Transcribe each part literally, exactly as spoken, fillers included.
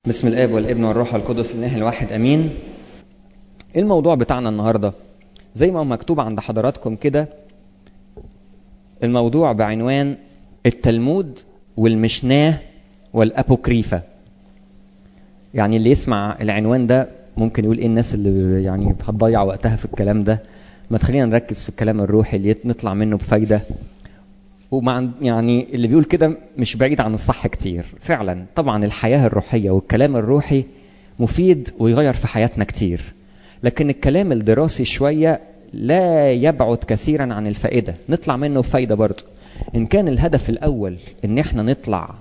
بسم الآب والابن والروح القدس الإله الواحد أمين. إيه الموضوع بتاعنا النهاردة؟ زي ما هو مكتوب عند حضراتكم كده، الموضوع بعنوان التلمود والمشناه والأبوكريفة. يعني اللي يسمع العنوان ده ممكن يقول إيه الناس اللي يعني هتضيع وقتها في الكلام ده؟ ما تخلينا نركز في الكلام الروحي اللي نطلع منه بفايدة. ومع يعني اللي بيقول كده مش بعيد عن الصح كتير فعلا. طبعا الحياة الروحية والكلام الروحي مفيد ويغير في حياتنا كتير، لكن الكلام الدراسي شوية لا يبعد كثيرا عن الفائدة، نطلع منه بفايدة برضو. إن كان الهدف الأول إن احنا نطلع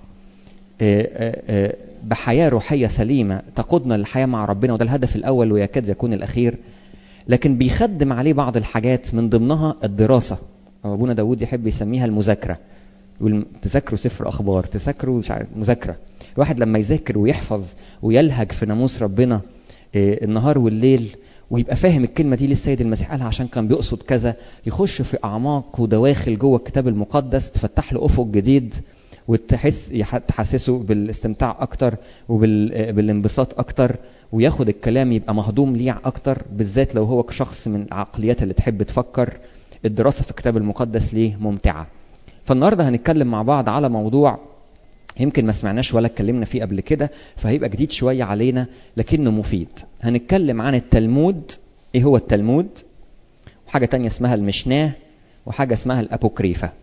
بحياة روحية سليمة تقودنا للحياة مع ربنا، وده الهدف الأول ويكاد يكون الأخير، لكن بيخدم عليه بعض الحاجات من ضمنها الدراسة. أبونا داود يحب يسميها المذاكرة، يقول تذاكروا سفر أخبار، تذاكروا مش عارف مذاكرة. الواحد لما يذاكر ويحفظ ويلهج في ناموس ربنا النهار والليل ويبقى فاهم الكلمة دي للسيد المسيح قالها عشان كان بيقصد كذا، يخش في أعماق ودواخل جوه الكتاب المقدس، تفتح له أفق جديد وتحس تحسسه بالاستمتاع أكتر وبالانبساط أكتر، وياخد الكلام يبقى مهضوم ليه أكتر، بالذات لو هو شخص من العقليات اللي تحب تفكر. الدراسة في الكتاب المقدس ليه ممتعة. فالنهاردة هنتكلم مع بعض على موضوع يمكن ما سمعناش ولا اتكلمنا فيه قبل كده، فهيبقى جديد شوية علينا لكنه مفيد. هنتكلم عن التلمود، ايه هو التلمود، وحاجة تانية اسمها المشناه، وحاجة اسمها الأبوكريفة.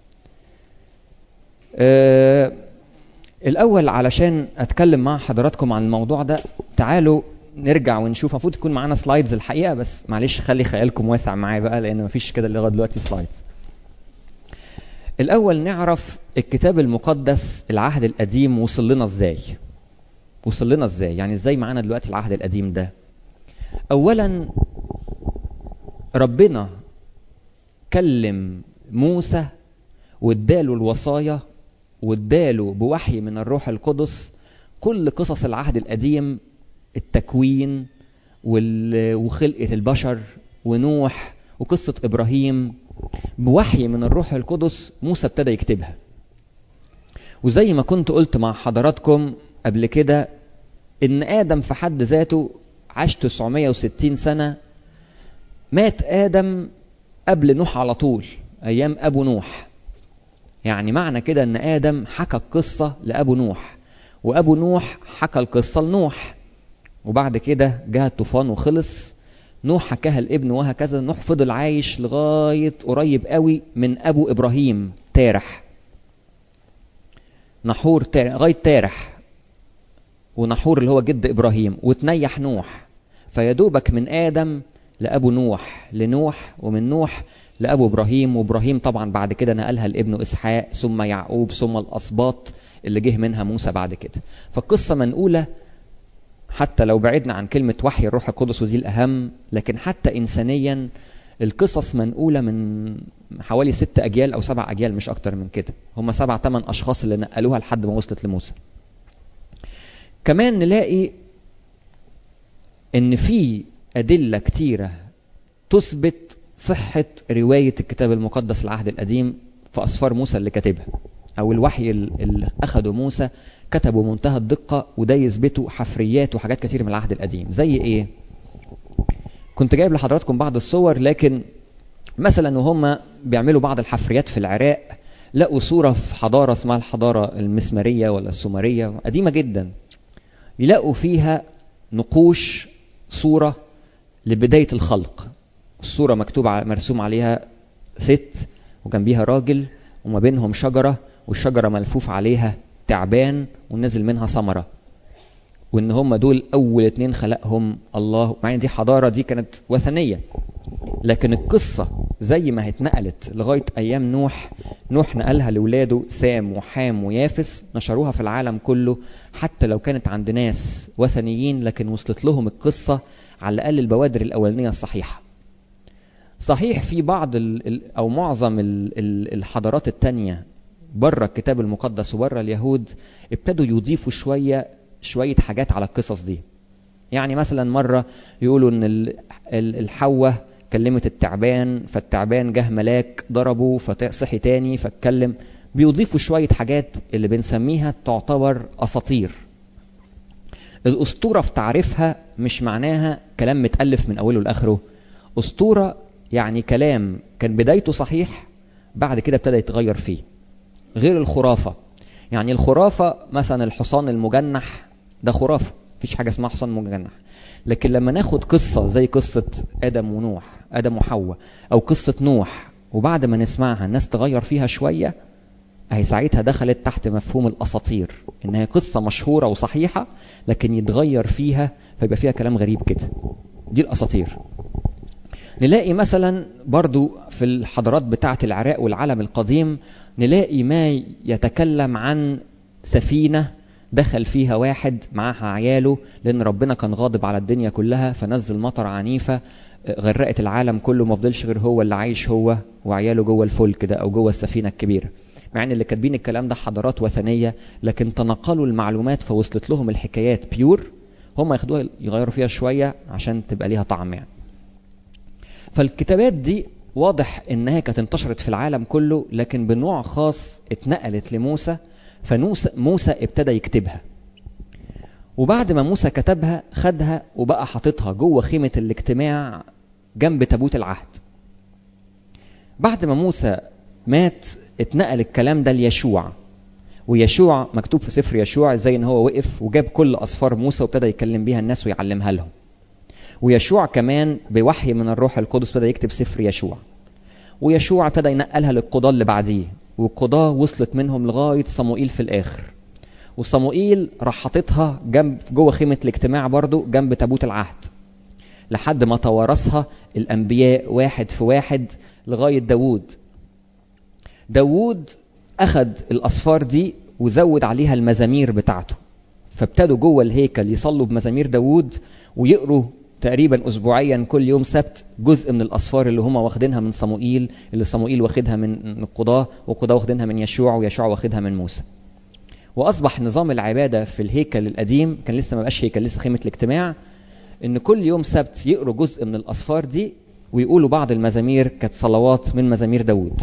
أه الأول علشان أتكلم مع حضراتكم عن الموضوع ده، تعالوا نرجع ونشوف. المفروض تكون معانا سلايدز الحقيقة، بس معلش خلي خيالكم واسع معايا بقى، لأن مفيش كده لغاية دلوقتي سلايدز. الأول نعرف الكتاب المقدس العهد القديم وصل لنا ازاي وصل لنا ازاي يعني ازاي معانا دلوقتي العهد القديم ده. أولا ربنا كلم موسى واداله الوصايا واداله بوحي من الروح القدس كل قصص العهد القديم، التكوين وخلقة البشر ونوح وقصة إبراهيم، بوحي من الروح القدس موسى ابتدى يكتبها. وزي ما كنت قلت مع حضراتكم قبل كده إن آدم في حد ذاته عاش تسعمائة وستين سنة. مات آدم قبل نوح على طول، أيام أبو نوح. يعني معنى كده إن آدم حكى القصة لأبو نوح، وأبو نوح حكى القصة لنوح، وبعد كده جاء الطوفان وخلص. نوح حكاها لابنه، وهكذا نوح فضل عايش لغاية قريب قوي من أبو إبراهيم تارح، نحور تارح لغاية تارح، ونحور اللي هو جد إبراهيم، وتنيح نوح. فيدوبك من آدم لأبو نوح لنوح، ومن نوح لأبو إبراهيم، وإبراهيم طبعا بعد كده نقلها لابنه إسحاق، ثم يعقوب، ثم الأسباط اللي جه منها موسى بعد كده. فالقصة منقولة حتى لو بعدنا عن كلمة وحي الروح القدس ودي الأهم، لكن حتى إنسانيا القصص منقولة من حوالي ست أجيال أو سبع أجيال، مش أكتر من كده. هم سبع تمن أشخاص اللي نقلوها لحد ما وصلت لموسى. كمان نلاقي إن في أدلة كتيرة تثبت صحة رواية الكتاب المقدس العهد القديم في أسفار موسى اللي كاتبها، أو الوحي اللي أخده موسى كتبوا منتهى الدقة، وده يثبتوا حفريات وحاجات كتير من العهد القديم. زي إيه؟ كنت جايب لحضراتكم بعض الصور، لكن مثلا وهم بيعملوا بعض الحفريات في العراق لقوا صورة في حضارة اسمها الحضارة المسمارية ولا السومرية، قديمة جدا. يلاقوا فيها نقوش صورة لبداية الخلق. الصورة مكتوب مرسوم عليها ست وجنبيها راجل، وما بينهم شجرة، والشجرة ملفوف عليها تعبان ونزل منها ثمرة، وان هم دول اول اتنين خلقهم الله. مع ان دي حضارة دي كانت وثنية، لكن القصة زي ما اتنقلت لغاية ايام نوح، نوح نقلها لولاده سام وحام ويافس، نشروها في العالم كله. حتى لو كانت عند ناس وثنيين، لكن وصلت لهم القصة على الاقل البوادر الاولانية الصحيحة. صحيح في بعض ال او معظم ال الحضارات التانية بره الكتاب المقدس وبره اليهود ابتدوا يضيفوا شوية شوية حاجات على القصص دي. يعني مثلا مرة يقولوا ان الحوة كلمت التعبان، فالتعبان جه ملاك ضربه فصحي تاني فاتكلم. بيضيفوا شوية حاجات اللي بنسميها تعتبر أساطير. الأسطورة في تعريفها مش معناها كلام متألف من أوله لآخره. أسطورة يعني كلام كان بدايته صحيح، بعد كده ابتدى يتغير فيه. غير الخرافة. يعني الخرافة مثلا الحصان المجنح ده خرافة، مفيش حاجة اسمها حصان مجنح. لكن لما ناخد قصة زي قصة آدم ونوح، آدم وحواء، أو قصة نوح، وبعد ما نسمعها الناس تغير فيها شوية، اهي ساعتها دخلت تحت مفهوم الأساطير، إنها قصة مشهورة وصحيحة لكن يتغير فيها فيبقى فيها كلام غريب كده. دي الأساطير. نلاقي مثلا برضو في الحضارات بتاعة العراق والعالم القديم، نلاقي ما يتكلم عن سفينة دخل فيها واحد معاها عياله، لأن ربنا كان غاضب على الدنيا كلها فنزل مطر عنيفة غرقت العالم كله، ما فضلش غير هو اللي عايش هو وعياله جوه الفلك ده أو جوه السفينة الكبيرة. مع ان اللي كاتبين الكلام ده حضارات وثنية، لكن تنقلوا المعلومات فوصلت لهم الحكايات بيور، هم ياخدوها يغيروا فيها شوية عشان تبقى ليها طعم يعني. فالكتابات دي واضح انها كانت انتشرت في العالم كله، لكن بنوع خاص اتنقلت لموسى، فموسى ابتدى يكتبها. وبعد ما موسى كتبها خدها وبقى حاططها جوه خيمة الاجتماع جنب تابوت العهد. بعد ما موسى مات اتنقل الكلام ده ليشوع، ويشوع مكتوب في سفر يشوع زي ان هو وقف وجاب كل أسفار موسى وابتدى يكلم بيها الناس ويعلمها لهم. ويشوع كمان بوحي من الروح القدس ابتدى يكتب سفر يشوع. ويشوع ابتدى ينقلها للقضاة اللي بعديه، والقضاة وصلت منهم لغاية صموئيل في الآخر. وصموئيل راح حاططها جنب جوه خيمة الاجتماع برضو جنب تابوت العهد، لحد ما توارثها الأنبياء واحد في واحد لغاية داوود. داوود أخذ الأسفار دي وزود عليها المزامير بتاعته، فابتدوا جوه الهيكل يصلوا بمزامير داوود ويقروا تقريبا أسبوعيا كل يوم سبت جزء من الأسفار اللي هم واخدينها من صموئيل، اللي صموئيل واخدها من القضاة، والقضاة واخدينها من يشوع، ويشوع واخدها من موسى. وأصبح نظام العبادة في الهيكل القديم، كان لسه ما بقاش هيكل، لسه خيمة الاجتماع، إن كل يوم سبت يقروا جزء من الأسفار دي ويقولوا بعض المزامير كانت صلوات من مزامير داوود.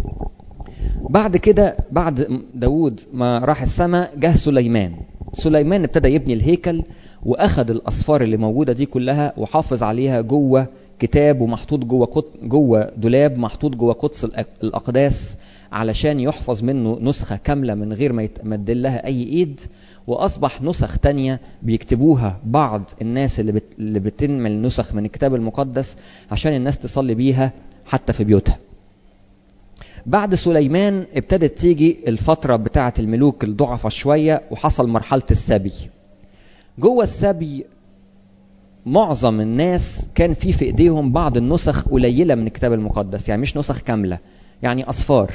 بعد كده بعد داوود ما راح السماء جه سليمان. سليمان ابتدى يبني الهيكل واخد الاسفار اللي موجوده دي كلها وحافظ عليها جوه كتاب ومحطوط جوه قط... جوه دولاب محطوط جوه قدس الاقداس، علشان يحفظ منه نسخه كامله من غير ما يتمد لها اي ايد. واصبح نسخ تانية بيكتبوها بعض الناس اللي, بت... اللي بتنمل نسخ من الكتاب المقدس عشان الناس تصلي بيها حتى في بيوتها. بعد سليمان ابتدت تيجي الفترة بتاعة الملوك الضعفة شوية، وحصل مرحلة السبي. جوه السبي معظم الناس كان في في ايديهم بعض النسخ قليلة من الكتاب المقدس، يعني مش نسخ كاملة، يعني أصفار.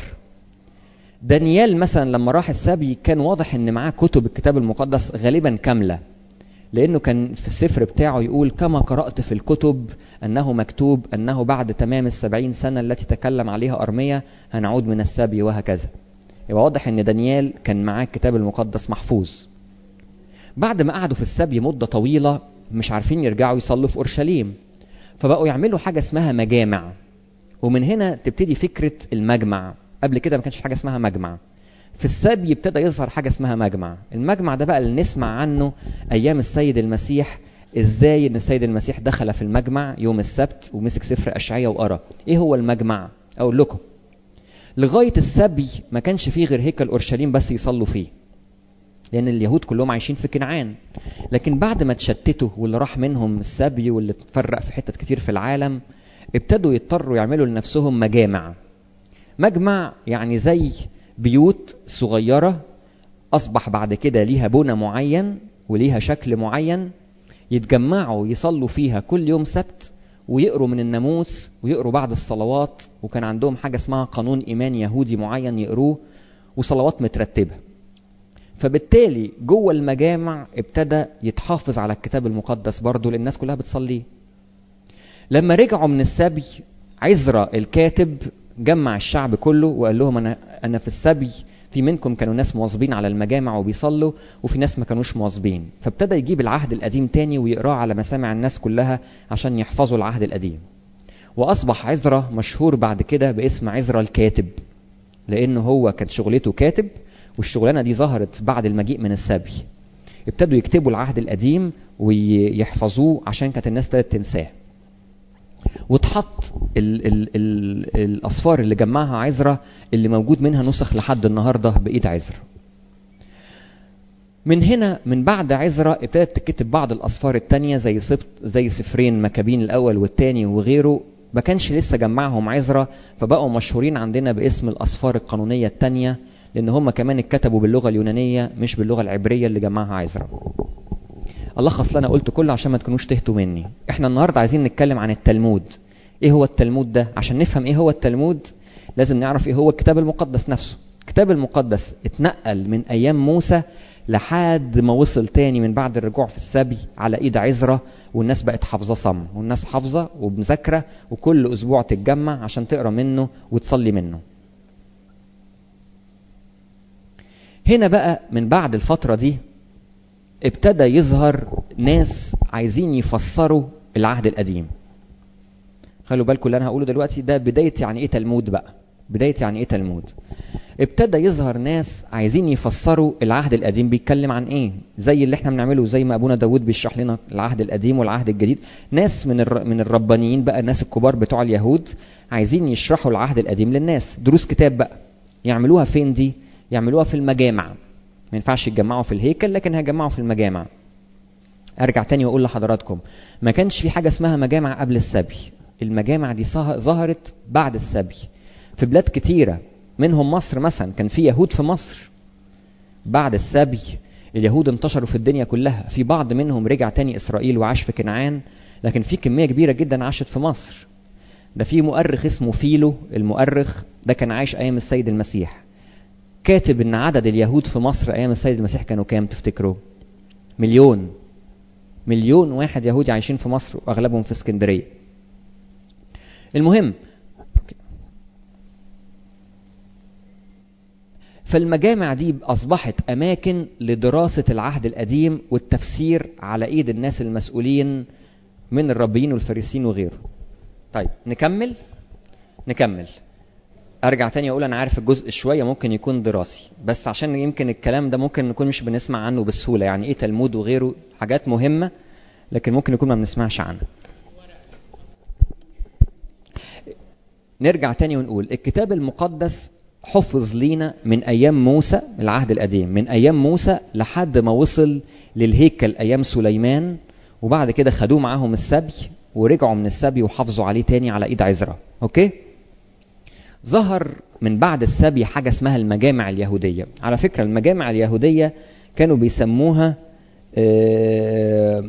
دانيال مثلا لما راح السبي كان واضح ان معاه كتب الكتاب المقدس غالبا كاملة، لأنه كان في السفر بتاعه يقول كما قرأت في الكتب أنه مكتوب أنه بعد تمام السبعين سنة التي تكلم عليها أرميا هنعود من السبي وهكذا. يبقى واضح أن دانيال كان معاه الكتاب المقدس محفوظ. بعد ما قعدوا في السبي مدة طويلة مش عارفين يرجعوا يصلوا في أورشليم، فبقوا يعملوا حاجة اسمها مجامع. ومن هنا تبتدي فكرة المجمع. قبل كده ما كانش حاجة اسمها مجمع. في السبي ابتدى يظهر حاجة اسمها مجمع. المجمع ده بقى اللي نسمع عنه أيام السيد المسيح، إزاي إن السيد المسيح دخل في المجمع يوم السبت ومسك سفر أشعياء وقرأ. إيه هو المجمع؟ أقول لكم، لغاية السبي ما كانش فيه غير هيكل أورشليم بس يصلوا فيه، لأن اليهود كلهم عايشين في كنعان. لكن بعد ما تشتتوا واللي راح منهم السبي واللي تفرق في حتت كتير في العالم، ابتدوا يضطروا يعملوا لنفسهم مجامع. مجمع يعني زي بيوت صغيرة أصبح بعد كده ليها بنى معين وليها شكل معين، يتجمعوا يصلوا فيها كل يوم سبت ويقروا من الناموس ويقروا بعض الصلوات. وكان عندهم حاجة اسمها قانون إيمان يهودي معين يقروه، وصلوات مترتبة. فبالتالي جوه المجامع ابتدى يتحافظ على الكتاب المقدس برضو، لأن الناس كلها بتصليه. لما رجعوا من السبي، عزرا الكاتب جمع الشعب كله وقال لهم أنا, أنا في السبي في منكم كانوا ناس مواظبين على المجامع وبيصلوا، وفي ناس ما كانوش مواظبين. فابتدى يجيب العهد القديم تاني ويقراه على مسامع الناس كلها عشان يحفظوا العهد القديم. وأصبح عزرا مشهور بعد كده باسم عزرا الكاتب، لأنه هو كانت شغلته كاتب، والشغلانة دي ظهرت بعد المجيء من السبي. ابتدوا يكتبوا العهد القديم ويحفظوه عشان كانت الناس ابتدت تنساه. واتحط ال ال ال الأصفار اللي جمعها عزرا اللي موجود منها نسخ لحد النهاردة بإيد عزرا. من هنا من بعد عزرا ابتدت تكتب بعض الأصفار التانية زي سبط زي سفرين مكابين الأول والتاني وغيره، ما كانش لسه جمعهم عزرا، فبقوا مشهورين عندنا باسم الأصفار القانونية التانية، لأن هم كمان اتكتبوا باللغة اليونانية مش باللغة العبرية اللي جمعها عزرا. ألخص لنا قلت كله عشان ما تكونوش تهتوا مني. احنا النهاردة عايزين نتكلم عن التلمود. ايه هو التلمود ده؟ عشان نفهم ايه هو التلمود لازم نعرف ايه هو الكتاب المقدس نفسه. الكتاب المقدس اتنقل من ايام موسى لحد ما وصل تاني من بعد الرجوع في السبي على ايد عزرا، والناس بقت حافظة صم، والناس حافظة ومذاكرة، وكل اسبوع تتجمع عشان تقرأ منه وتصلي منه. هنا بقى من بعد الفترة دي ابتدى يظهر ناس عايزين يفسروا العهد القديم. خلوا بالكم اللي انا هقوله دلوقتي ده بداية يعني ايه تلمود بقى. بداية يعني ايه تلمود. ابتدى يظهر ناس عايزين يفسروا العهد القديم بيتكلم عن ايه، زي اللي احنا بنعمله، زي ما ابونا داود بيشرح لنا العهد القديم والعهد الجديد. ناس من الر... من الربانيين بقى، الناس الكبار بتوع اليهود عايزين يشرحوا العهد القديم للناس. دروس كتاب بقى. يعملوها فين دي؟ يعملوها في المجامع. ما ينفعش يتجمعوا في الهيكل، لكن هيجمعوا في المجامع. ارجع تاني واقول لحضراتكم ما كانش في حاجة اسمها مجامع قبل السبي. المجامع دي ظهرت بعد السبي في بلاد كتيرة، منهم مصر مثلا. كان في يهود في مصر بعد السبي، اليهود انتشروا في الدنيا كلها. في بعض منهم رجع تاني إسرائيل وعاش في كنعان، لكن في كمية كبيرة جدا عاشت في مصر. ده في مؤرخ اسمه فيلو، المؤرخ ده كان عايش أيام السيد المسيح، كاتب ان عدد اليهود في مصر أيام السيد المسيح كانوا كام تفتكروا؟ مليون. مليون واحد يهودي عايشين في مصر، وأغلبهم في اسكندرية. المهم، فالمجامع دي أصبحت أماكن لدراسة العهد القديم والتفسير على إيد الناس المسؤولين من الربيين والفريسين وغيره. طيب نكمل نكمل أرجع تاني أقول أنا عارف الجزء شوية ممكن يكون دراسي، بس عشان يمكن الكلام ده ممكن نكون مش بنسمع عنه بسهولة. يعني إيه تلمود وغيره، حاجات مهمة لكن ممكن نكون ما بنسمعش عنها. نرجع تاني ونقول الكتاب المقدس حفظ لينا من أيام موسى، العهد القديم من أيام موسى لحد ما وصل للهيكل أيام سليمان، وبعد كده خدوه معاهم السبي ورجعوا من السبي وحافظوا عليه تاني على إيد عزرا. أوكي؟ ظهر من بعد السبي حاجة اسمها المجامع اليهودية. على فكرة المجامع اليهودية كانوا بيسموها آه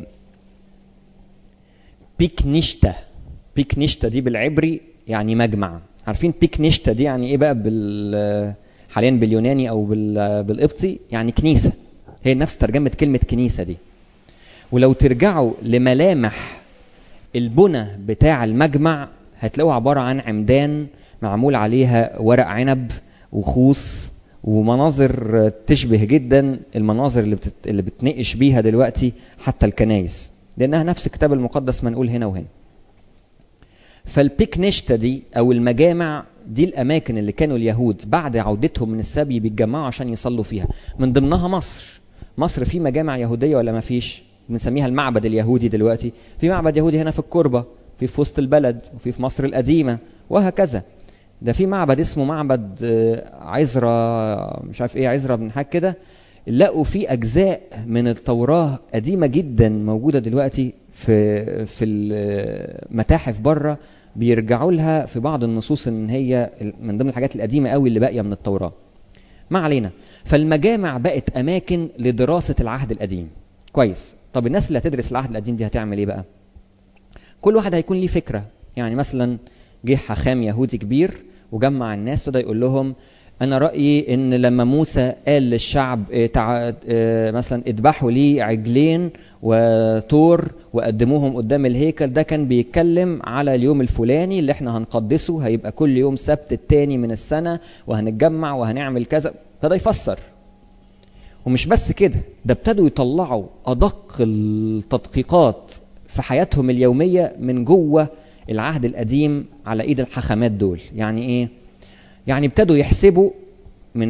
بيكنيشتا. بيكنيشتا دي بالعبري يعني مجمع. عارفين بيكنيشتا دي يعني ايه بقى بال حاليا باليوناني او بالقبطي؟ يعني كنيسة. هي نفس ترجمة كلمة كنيسة دي. ولو ترجعوا لملامح البنى بتاع المجمع هتلاقوه عبارة عن عمدان معمول عليها ورق عنب وخوص ومناظر تشبه جدا المناظر اللي, بتت... اللي بتنقش بيها دلوقتي حتى الكنايس، لأنها نفس الكتاب المقدس منقول هنا وهنا. فالبيكنيشتا دي أو المجامع دي الأماكن اللي كانوا اليهود بعد عودتهم من السبي بيتجمعوا عشان يصلوا فيها. من ضمنها مصر. مصر في مجامع يهودية ولا ما فيش؟ بنسميها المعبد اليهودي دلوقتي. في معبد يهودي هنا في الكوربة، في في وسط البلد، وفي في مصر القديمة، وهكذا. ده في معبد اسمه معبد عزرا، مش عارف ايه، عزرا بن حاج كده. لقوا فيه أجزاء من التوراة قديمة جدا موجودة دلوقتي في في المتاحف بره، بيرجعوا لها في بعض النصوص ان هي من ضمن الحاجات القديمة قوي اللي باقية من التوراة. ما علينا. فالمجامع بقت أماكن لدراسة العهد القديم. كويس. طب الناس اللي هتدرس العهد القديم دي هتعمل ايه بقى؟ كل واحد هيكون ليه فكرة. يعني مثلا جه حاخام يهودي كبير وجمع الناس وده يقول لهم أنا رأيي إن لما موسى قال للشعب اه تع... اه مثلا اذبحوا لي عجلين وطور وقدموهم قدام الهيكل، ده كان بيتكلم على اليوم الفلاني اللي احنا هنقدسه، هيبقى كل يوم سبت التاني من السنة وهنتجمع وهنعمل كذا. ابتدى يفسر. ومش بس كده، ده ابتدوا يطلعوا أدق التدقيقات في حياتهم اليومية من جوه العهد القديم على ايد الحاخامات دول. يعني ايه؟ يعني ابتدوا يحسبوا من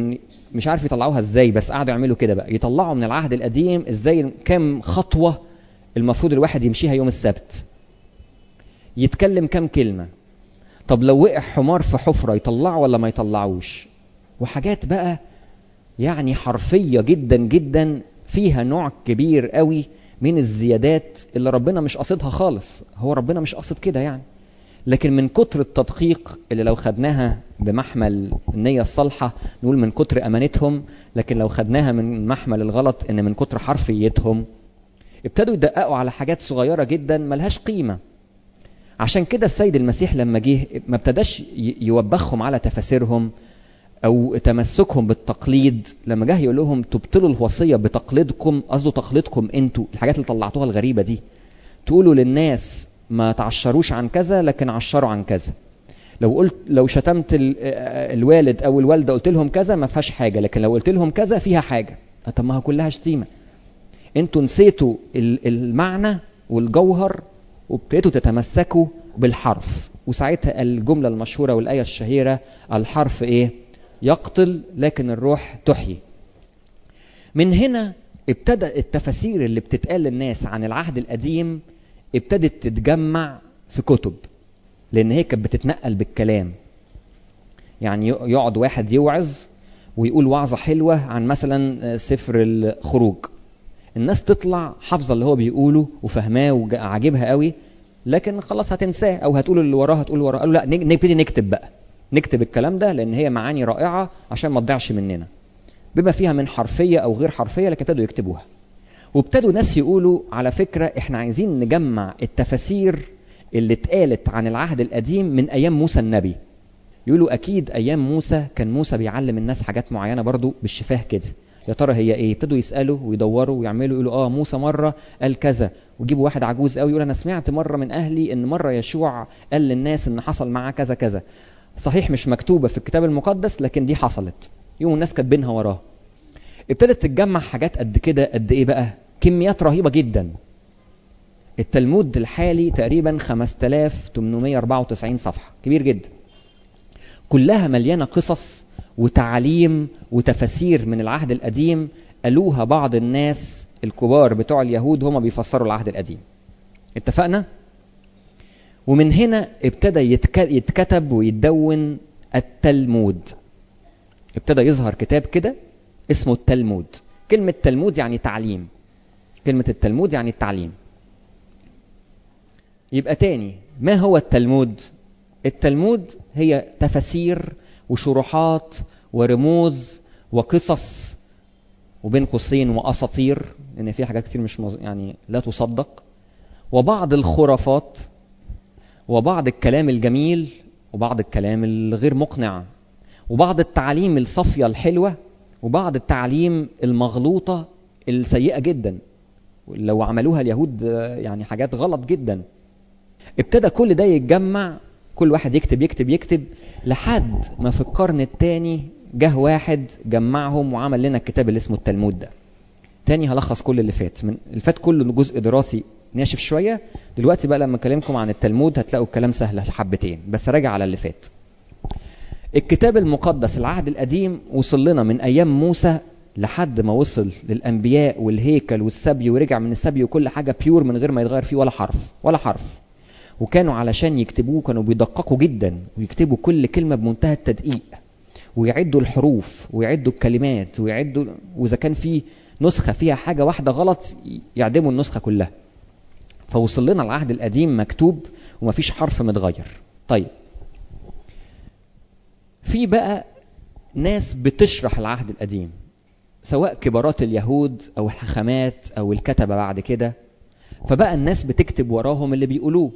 مش عارف يطلعوها ازاي، بس قعدوا يعملوا كده بقى، يطلعوا من العهد القديم ازاي كام خطوة المفروض الواحد يمشيها يوم السبت، يتكلم كام كلمة، طب لو وقع حمار في حفرة يطلعه ولا ما يطلعوش، وحاجات بقى يعني حرفية جدا جدا، فيها نوع كبير قوي من الزيادات اللي ربنا مش قصدها خالص. هو ربنا مش قصد كده يعني، لكن من كتر التدقيق اللي لو خدناها بمحمل النية الصالحة نقول من كتر أمانتهم، لكن لو خدناها من محمل الغلط إن من كتر حرفيتهم ابتدوا يدققوا على حاجات صغيرة جدا ملهاش قيمة. عشان كده السيد المسيح لما جه ما ابتداش يوبخهم على تفاسيرهم أو تمسكهم بالتقليد، لما جه يقول لهم تبطلوا الوصية بتقليدكم، قصده تقليدكم انتوا، الحاجات اللي طلعتوها الغريبة دي، تقولوا للناس ما تعشروش عن كذا لكن عشروا عن كذا، لو قلت لو شتمت الوالد او الوالده قلت لهم كذا ما فيهاش حاجه، لكن لو قلت لهم كذا فيها حاجه. طب ما هي كلها شتيمه، انتوا نسيتوا المعنى والجوهر وابتديتوا تتمسكوا بالحرف. وساعتها الجمله المشهوره والايه الشهيره الحرف ايه؟ يقتل لكن الروح تحيي. من هنا ابتدى التفاسير اللي بتتقال للناس عن العهد القديم ابتدت تتجمع في كتب، لان هي كانت بتتنقل بالكلام. يعني يقعد واحد يوعظ ويقول وعظة حلوة عن مثلا سفر الخروج، الناس تطلع حافظة اللي هو بيقوله وفهماه وعاجبها قوي، لكن خلاص هتنساه او هتقول اللي وراها هتقول وراه. قالوا لا نبتدي نكتب بقى، نكتب الكلام ده لان هي معاني رائعة عشان ما تضيعش مننا، بما فيها من حرفية او غير حرفية، لكن ابتدوا يكتبوها. وابتدوا ناس يقولوا على فكرة احنا عايزين نجمع التفاسير اللي اتقالت عن العهد القديم من ايام موسى النبي. يقولوا اكيد ايام موسى كان موسى بيعلم الناس حاجات معينة برضو بالشفاه كده، يا ترى هي ايه؟ ابتدوا يسألوا ويدوروا ويعملوا، يقولوا اه موسى مرة قال كذا، ويجيبوا واحد عجوز قوي يقول انا سمعت مرة من اهلي ان مرة يشوع قال للناس ان حصل معاه كذا كذا، صحيح مش مكتوبة في الكتاب المقدس لكن دي حصلت، يوم الناس كاتبينها وراه. ابتدت تتجمع حاجات قد كده، قد ايه بقى؟ كميات رهيبة جدا. التلمود الحالي تقريبا خمسة آلاف وثمانمائة وأربعة وتسعين صفحة، كبير جدا، كلها مليانة قصص وتعاليم وتفاسير من العهد القديم قالوها بعض الناس الكبار بتوع اليهود هما بيفسروا العهد القديم. اتفقنا؟ ومن هنا ابتدى يتكتب ويتدون التلمود، ابتدى يظهر كتاب كده اسمه التلمود. كلمة تلمود يعني تعليم، كلمة التلمود يعني التعليم. يبقى تاني، ما هو التلمود؟ التلمود هي تفاسير وشروحات ورموز وقصص وبين قوسين واساطير، لان في حاجات كتير مش مز... يعني لا تصدق، وبعض الخرافات وبعض الكلام الجميل وبعض الكلام الغير مقنع وبعض التعليم الصافية الحلوة وبعض التعليم المغلوطة السيئة جدا، لو عملوها اليهود يعني حاجات غلط جدا. ابتدى كل ده يتجمع، كل واحد يكتب يكتب يكتب لحد ما في القرن الثاني جه واحد جمعهم وعمل لنا الكتاب اللي اسمه التلمود ده. تاني هلخص كل اللي فات، من اللي فات كله جزء دراسي ناشف شوية، دلوقتي بقى لما اكلمكم عن التلمود هتلاقوا الكلام سهل حبتين، بس راجع على اللي فات. الكتاب المقدس العهد القديم وصل لنا من ايام موسى لحد ما وصل للانبياء والهيكل والسبي، ورجع من السبي وكل حاجة بيور من غير ما يتغير فيه ولا حرف ولا حرف. وكانوا علشان يكتبوه كانوا بيدققوا جدا ويكتبوا كل كلمة بمنتهى التدقيق، ويعدوا الحروف ويعدوا الكلمات ويعدوا، وإذا كان في نسخة فيها حاجة واحدة غلط يعدموا النسخة كلها. فوصل لنا العهد القديم مكتوب ومفيش حرف متغير. طيب، في بقى ناس بتشرح العهد القديم، سواء كبارات اليهود أو الحخامات أو الكتبة بعد كده، فبقى الناس بتكتب وراهم اللي بيقولوه.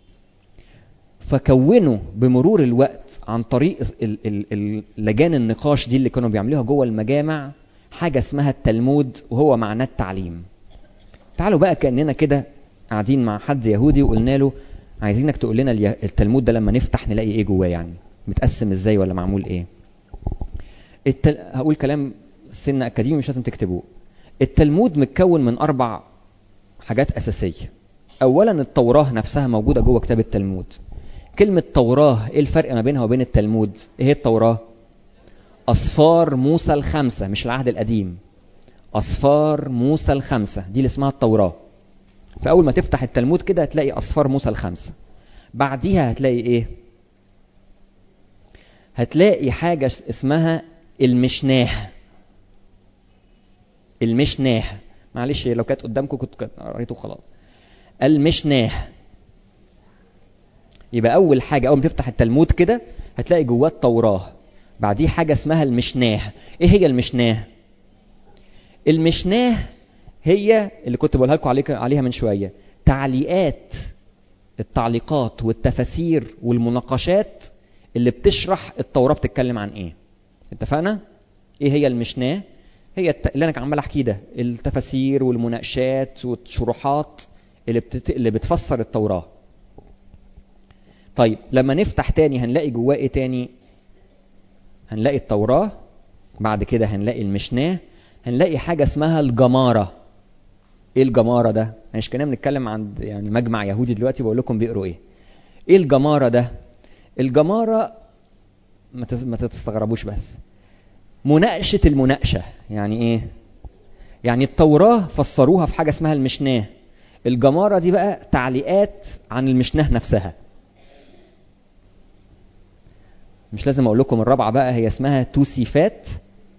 فكونوا بمرور الوقت عن طريق لجان النقاش دي اللي كانوا بيعملوها جوه المجامع حاجة اسمها التلمود، وهو معناه التعليم. تعالوا بقى كأننا كده قاعدين مع حد يهودي وقلنا له عايزينك تقول لنا التلمود ده لما نفتح نلاقي ايه جواه، يعني متقسم ازاي ولا معمول ايه. التل... هقول كلام سن اكاديمي مش لازم تكتبوه. التلمود متكون من اربع حاجات اساسية. اولا التوراة نفسها موجودة جوه كتاب التلمود. كلمة توراة ايه الفرق ما بينها وبين التلمود؟ ايه هي التوراة؟ أصفار موسى الخمسة، مش العهد القديم، أصفار موسى الخمسة دي اللي اسمها التوراة. فأول ما تفتح التلمود كده هتلاقي أصفار موسى الخمسة. بعديها هتلاقي إيه؟ هتلاقي حاجة اسمها المشناه. المشناه، معلش لو كانت قدامكم كنت قريته خلاص. المشناه يبقى أول حاجة أول ما تفتح التلمود كده هتلاقي جواه التوراة، بعديه حاجة اسمها المشناه. إيه هي المشناه؟ المشناه هي اللي كنت بقولها لكم عليها من شوية، تعليقات التعليقات والتفاسير والمناقشات اللي بتشرح التوراة بتتكلم عن ايه. اتفقنا؟ ايه هي المشناه؟ هي اللي انا عمال احكيه ده، التفاسير والمناقشات والشروحات اللي بتت... اللي بتفسر التوراة. طيب لما نفتح تاني هنلاقي جواه ايه تاني؟ هنلاقي التوراة، بعد كده هنلاقي المشناه، هنلاقي حاجة اسمها الجمارة. ايه الجمارة ده؟ مش كنا بنتكلم عن يعني مجمع يهودي دلوقتي بقول لكم بيقروا ايه. ايه الجمارة ده؟ الجمارة ما تستغربوش بس مناقشة المناقشة. يعني ايه؟ يعني التوراة فسروها في حاجة اسمها المشناه، الجمارة دي بقى تعليقات عن المشناه نفسها. مش لازم اقول لكم الرابعة بقى، هي اسمها توسيفات.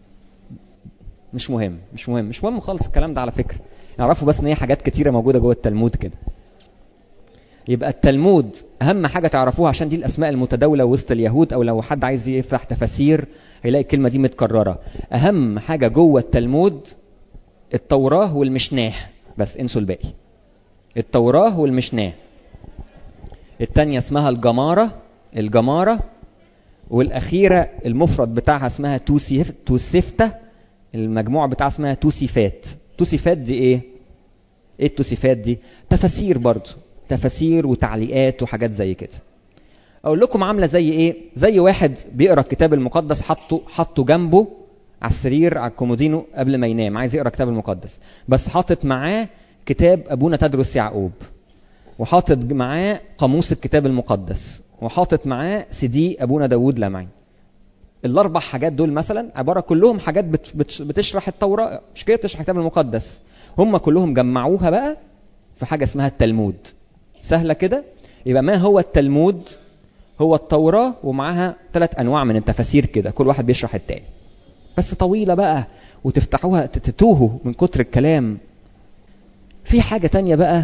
مش مهم مش مهم مش مهم خالص الكلام ده على فكرة، نعرفوا بس ان هي حاجات كتيرة موجودة جوه التلمود كده. يبقى التلمود اهم حاجة تعرفوها عشان دي الاسماء المتداولة وسط اليهود، او لو حد عايز يفتح تفاسير هيلاقي الكلمة دي متكررة. اهم حاجة جوه التلمود التوراة والمشناه، بس انسوا الباقي. التوراة والمشناه. التانية اسمها الجمارة الجمارة والاخيرة المفرد بتاعها اسمها توسيف توسيفتة، المجموعة بتاعها اسمها توسيفات. توسيفات دي ايه؟ ايه التوسيفات دي؟ تفاسير برضو، تفاسير وتعليقات وحاجات زي كده. اقول لكم عامله زي ايه؟ زي واحد بيقرا الكتاب المقدس، حطه حطه جنبه على السرير على الكومودينو قبل ما ينام، عايز يقرا الكتاب المقدس، بس حاطط معاه كتاب ابونا تدرس يعقوب، وحاطط معاه قاموس الكتاب المقدس، وحاطط معاه سي دي ابونا داوود لمعي. الاربع حاجات دول مثلا عباره كلهم حاجات بت بت بتشرح التوراه، مش كده؟ بتشرح الكتاب المقدس. هم كلهم جمعوها بقى في حاجه اسمها التلمود. سهله كده. يبقى ما هو التلمود؟ هو التوراه ومعاها ثلاث انواع من التفاسير كده، كل واحد بيشرح التاني، بس طويله بقى وتفتحوها تتوهوا من كتر الكلام. في حاجه تانية بقى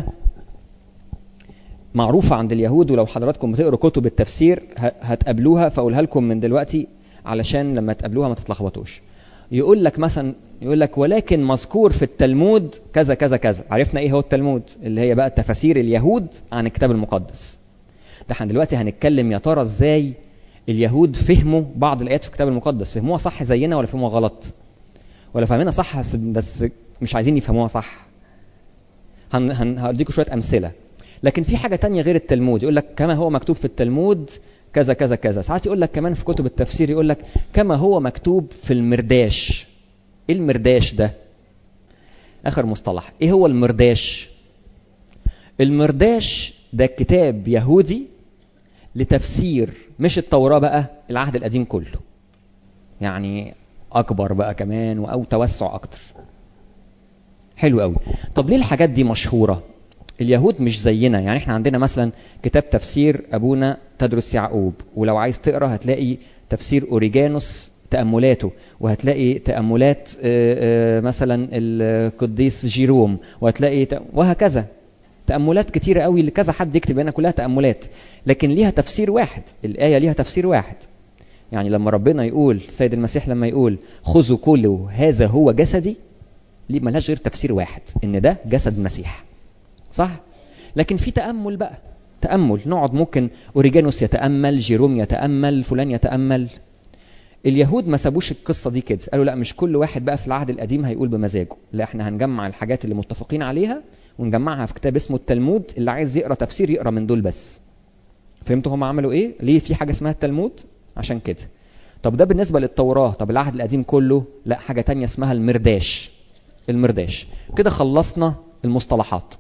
معروفه عند اليهود، ولو حضراتكم بتقروا كتب التفسير هتقابلوها، فاقولها لكم من دلوقتي علشان لما تقابلوها ما تتلخبطوش. يقول لك مثلا، يقول لك ولكن مذكور في التلمود كذا كذا كذا. عرفنا ايه هو التلمود؟ اللي هي بقى تفاسير اليهود عن الكتاب المقدس. ده احنا دلوقتي هنتكلم يا ترى ازاي اليهود فهموا بعض الايات في الكتاب المقدس. فهموها صح زينا ولا فهموها غلط؟ ولا فاهمينها صح بس مش عايزين يفهموها صح؟ هن هن هديكم شويه امثله. لكن في حاجه تانية غير التلمود، يقول لك كما هو مكتوب في التلمود كذا كذا كذا. ساعات يقول لك كمان في كتب التفسير يقول لك كما هو مكتوب في المرداش. ايه المرداش ده؟ اخر مصطلح. ايه هو المرداش؟ المرداش ده كتاب يهودي لتفسير مش التوراة بقى، العهد القديم كله، يعني اكبر بقى كمان او توسع اكتر. حلو قوي. طب ليه الحاجات دي مشهورة؟ اليهود مش زينا، يعني احنا عندنا مثلا كتاب تفسير ابونا تدرس يعقوب، ولو عايز تقرا هتلاقي تفسير اوريجانوس تأملاته، وهتلاقي تأملات مثلا القديس جيروم، وهتلاقي وهكذا تأملات كتيرة قوي لكذا حد يكتب هنا، كلها تأملات لكن ليها تفسير واحد. الآية ليها تفسير واحد. يعني لما ربنا يقول، سيد المسيح لما يقول خذوا كله هذا هو جسدي، ليه ملهاش غير تفسير واحد، ان ده جسد المسيح، صح؟ لكن في تأمل بقى، تأمل نقعد ممكن أوريجانوس يتأمل، جيروم يتأمل، فلان يتأمل. اليهود ما سابوش القصة دي كده، قالوا لا مش كل واحد بقى في العهد القديم هيقول بمزاجه، لا احنا هنجمع الحاجات اللي متفقين عليها ونجمعها في كتاب اسمه التلمود، اللي عايز يقرأ تفسير يقرأ من دول بس. فهمتوا هم عملوا ايه؟ ليه في حاجة اسمها التلمود؟ عشان كده. طب ده بالنسبة للتوراة. طب العهد القديم كله؟ لا، حاجة تانية اسمها المرداش. المرداش. كده خلصنا المصطلحات.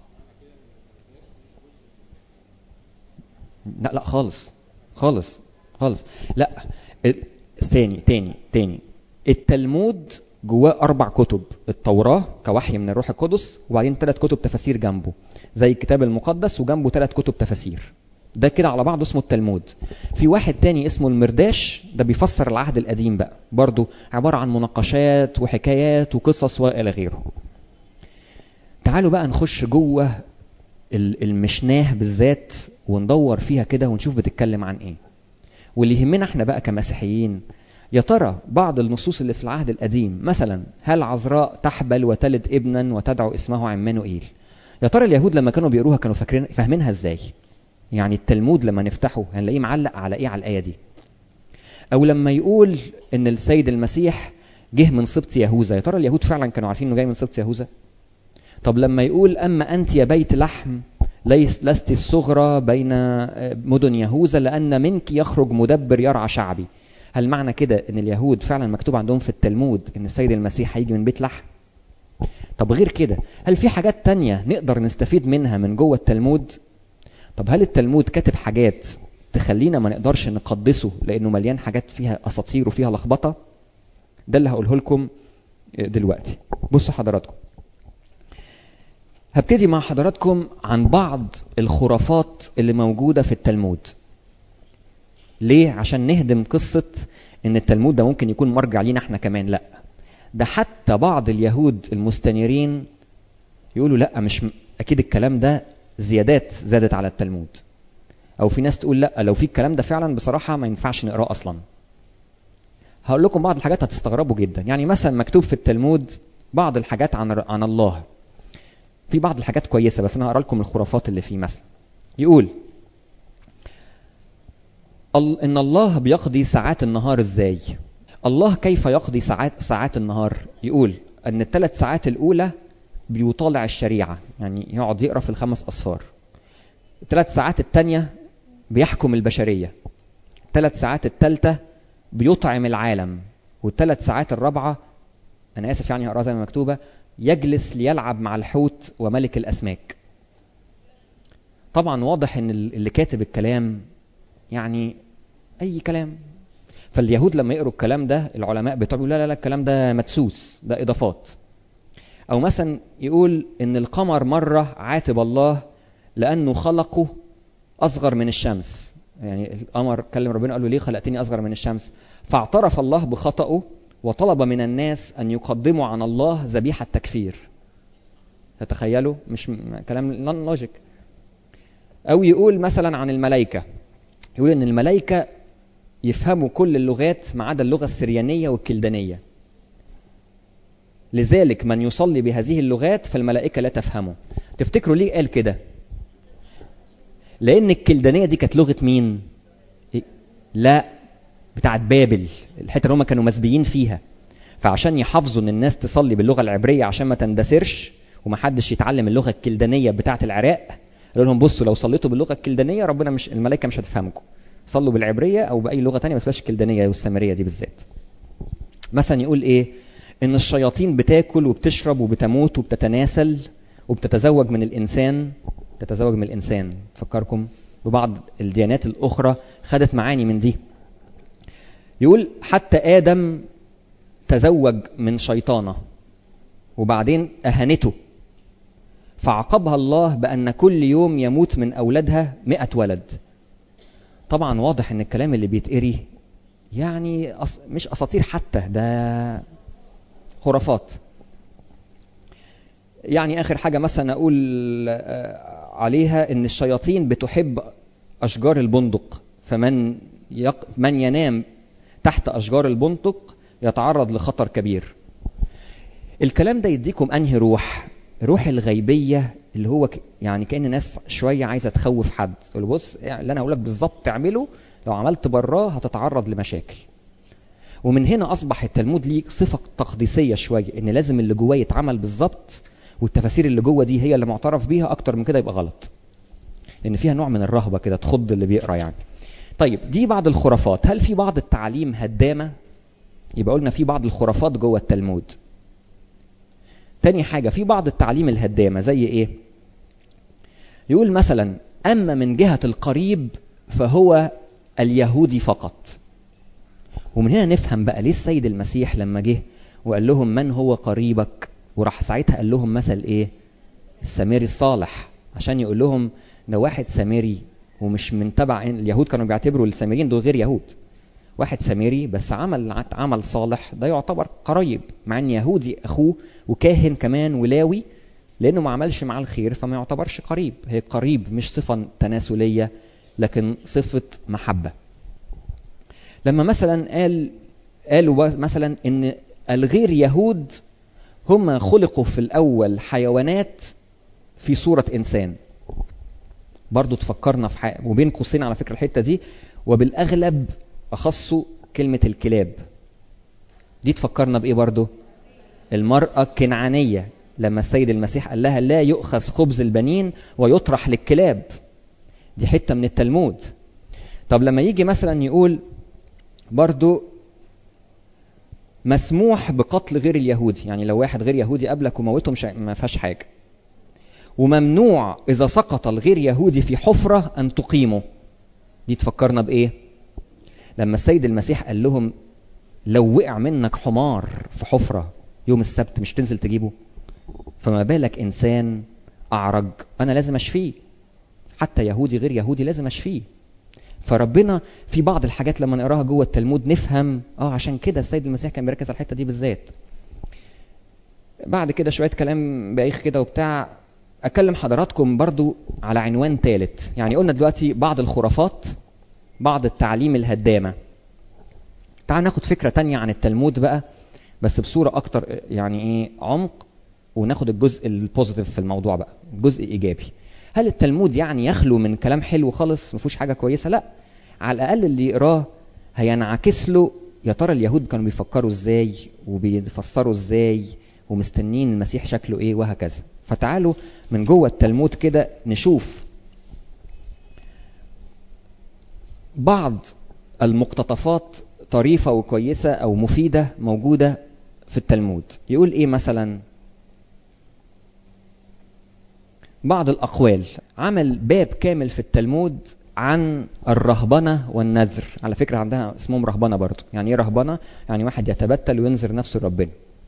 لا لا خالص خالص خالص. لا تاني تاني تاني التلمود جواه أربع كتب، التوراة كوحي من الروح القدس، وبعدين ثلاث كتب تفاسير جنبه زي الكتاب المقدس، وجنبه ثلاث كتب تفاسير. ده كده على بعضه اسمه التلمود. في واحد تاني اسمه المرداش، ده بيفسر العهد القديم بقى، برضو عبارة عن مناقشات وحكايات وقصص وإلى غيره. تعالوا بقى نخش جوه المشناه بالذات وندور فيها كده ونشوف بتتكلم عن ايه. واللي يهمنا احنا بقى كمسيحيين، يا ترى بعض النصوص اللي في العهد القديم مثلا، هل عذراء تحبل وتلد ابنا وتدعو اسمه عمانوئيل، يا ترى اليهود لما كانوا بيقروها كانوا فاكرين فاهمينها ازاي؟ يعني التلمود لما نفتحه هنلاقيه معلق على ايه على الآية دي؟ او لما يقول ان السيد المسيح جه من سبط يهوذا، يا ترى اليهود فعلا كانوا عارفين انه جاي من سبط يهوذا؟ طب لما يقول اما انت يا بيت لحم ليس لست الصغرى بين مدن يهوذا لان منك يخرج مدبر يرعى شعبي، هل معنى كده ان اليهود فعلا مكتوب عندهم في التلمود ان السيد المسيح هيجي من بيت لحم؟ طب غير كده، هل في حاجات تانية نقدر نستفيد منها من جوه التلمود؟ طب هل التلمود كاتب حاجات تخلينا ما نقدرش نقدسه لانه مليان حاجات فيها اساطير وفيها لخبطه؟ ده اللي هقوله لكم دلوقتي. بصوا حضراتكم، هبتدي مع حضراتكم عن بعض الخرافات اللي موجوده في التلمود. ليه؟ عشان نهدم قصه ان التلمود ده ممكن يكون مرجع لينا احنا كمان. لا، ده حتى بعض اليهود المستنيرين يقولوا لا، مش اكيد الكلام ده زيادات زادت على التلمود. او في ناس تقول لا، لو في الكلام ده فعلا بصراحه ما ينفعش نقراه اصلا. هقول لكم بعض الحاجات هتستغربوا جدا. يعني مثلا مكتوب في التلمود بعض الحاجات عن عن الله، في بعض الحاجات كويسه، بس انا هقرا لكم الخرافات اللي فيه. مثلا يقول ان الله بيقضي ساعات النهار ازاي؟ الله كيف يقضي ساعات ساعات النهار؟ يقول ان الثلاث ساعات الاولى بيطالع الشريعه، يعني يقعد يقرا في الخمس اصفار. الثلاث ساعات الثانيه بيحكم البشريه. الثلاث ساعات الثالثه بيطعم العالم. والثلاث ساعات الرابعه، انا اسف يعني هقراها زي ما مكتوبه، يجلس ليلعب مع الحوت وملك الاسماك. طبعا واضح ان اللي كاتب الكلام يعني اي كلام. فاليهود لما يقروا الكلام ده، العلماء بتقولوا لا لا لا الكلام ده مدسوس، ده اضافات. او مثلا يقول ان القمر مره عاتب الله لانه خلقه اصغر من الشمس. يعني القمر كلم ربنا قال له ليه خلقتني اصغر من الشمس؟ فاعترف الله بخطئه وطلب من الناس ان يقدموا عن الله ذبيحه تكفير. تتخيلوا؟ مش كلام نون لوجيك. او يقول مثلا عن الملائكه، يقول ان الملائكه يفهموا كل اللغات ما عدا اللغه السريانيه والكلدانيه، لذلك من يصلي بهذه اللغات فالملائكه لا تفهمه. تفتكروا ليه قال كده؟ لان الكلدانيه دي كانت لغه مين؟ لا، بتاعت بابل، الحته اللي هم كانوا مسبيين فيها. فعشان يحافظوا ان الناس تصلي باللغه العبريه عشان ما تندثرش ومحدش يتعلم اللغه الكلدانيه بتاعت العراق، قالوا لهم بصوا لو صليتوا باللغه الكلدانيه ربنا مش الملائكه مش هتفهمكم، صلوا بالعبريه او باي لغه تانية بس بلاش الكلدانيه والسامريه دي بالذات. مثلا يقول ايه؟ ان الشياطين بتاكل وبتشرب وبتموت وبتتناسل وبتتزوج من الانسان. تتزوج من الانسان، فكركم ببعض الديانات الاخرى خدت معاني من دي. يقول حتى ادم تزوج من شيطانه وبعدين اهانته، فعاقبها الله بان كل يوم يموت من اولادها مئة ولد. طبعا واضح ان الكلام اللي بيتقري يعني أص... مش اساطير حتى، ده خرافات. يعني اخر حاجه مثلا اقول عليها ان الشياطين بتحب اشجار البندق، فمن يق... من ينام تحت اشجار البندق يتعرض لخطر كبير. الكلام ده يديكم انهي روح؟ روح الغيبيه، اللي هو ك... يعني كأن ناس شويه عايزه تخوف حد، تقول بص يعني اللي انا هقول لك بالظبط تعمله، لو عملت براه هتتعرض لمشاكل. ومن هنا اصبح التلمود ليه صفه تقديسيه شويه، ان لازم اللي جواه يتعمل بالظبط، والتفاسير اللي جوه دي هي اللي معترف بيها، اكتر من كده يبقى غلط، لان فيها نوع من الرهبه كده تخض اللي بيقرا يعني. طيب دي بعض الخرافات. هل في بعض التعاليم هدامه؟ يبقى قلنا في بعض الخرافات جوه التلمود. تاني حاجه، في بعض التعاليم الهدامه زي ايه؟ يقول مثلا اما من جهه القريب فهو اليهودي فقط، ومن هنا نفهم بقى ليه السيد المسيح لما جه وقال لهم من هو قريبك، وراح ساعتها قال لهم مثل ايه؟ السامري الصالح، عشان يقول لهم ده واحد سامري ومش من تبع اليهود، كانوا بيعتبروا السامريين دول غير يهود. واحد سامري بس عمل عمل صالح ده يعتبر قريب، مع ان يهودي اخوه وكاهن كمان ولاوي، لانه ما عملش معاه الخير فما يعتبرش قريب. هي قريب مش صفة تناسلية لكن صفة محبة. لما مثلا قال قالوا مثلا ان الغير يهود هم خلقوا في الاول حيوانات في صورة انسان، برضو تفكرنا في حاجة، وبين قوسين على فكرة الحتة دي، وبالاغلب اخصوا كلمة الكلاب دي تفكرنا بايه؟ برضو المرأة الكنعانية لما السيد المسيح قال لها لا يؤخذ خبز البنين ويطرح للكلاب، دي حتة من التلمود. طب لما يجي مثلا يقول برضو مسموح بقتل غير اليهودي، يعني لو واحد غير يهودي قبلك وموته مش ما فيهاش حاجة، وممنوع إذا سقط الغير يهودي في حفرة أن تقيمه، دي تفكرنا بإيه؟ لما السيد المسيح قال لهم لو وقع منك حمار في حفرة يوم السبت مش تنزل تجيبه، فما بالك إنسان أعرج أنا لازم أشفيه، حتى يهودي غير يهودي لازم أشفيه. فربنا في بعض الحاجات لما نقراها جوه التلمود نفهم اه عشان كده السيد المسيح كان بيركز على الحته دي بالذات. بعد كده شويه كلام بايخ كده وبتاع، اكلم حضراتكم برضو على عنوان ثالث. يعني قلنا دلوقتي بعض الخرافات، بعض التعليم الهدامه. تعال ناخد فكره تانية عن التلمود بقى، بس بصوره اكتر يعني ايه عمق، وناخد الجزء البوزيتيف في الموضوع بقى، جزء ايجابي. هل التلمود يعني يخلو من كلام حلو خالص ما فيهوش حاجه كويسه؟ لا، على الاقل اللي يقراه هينعكس له يا ترى اليهود كانوا بيفكروا ازاي وبيفسروا ازاي ومستنين المسيح شكله ايه وهكذا. فتعالوا من جوه التلمود كده نشوف بعض المقتطفات طريفه وكويسه او مفيده موجوده في التلمود. يقول ايه مثلا؟ بعض الأقوال، عمل باب كامل في التلمود عن الرهبنة والنذر. على فكرة عندها اسمهم رهبنة برضو. يعني ايه رهبنة؟ يعني واحد يتبتل وينذر نفسه لربنا.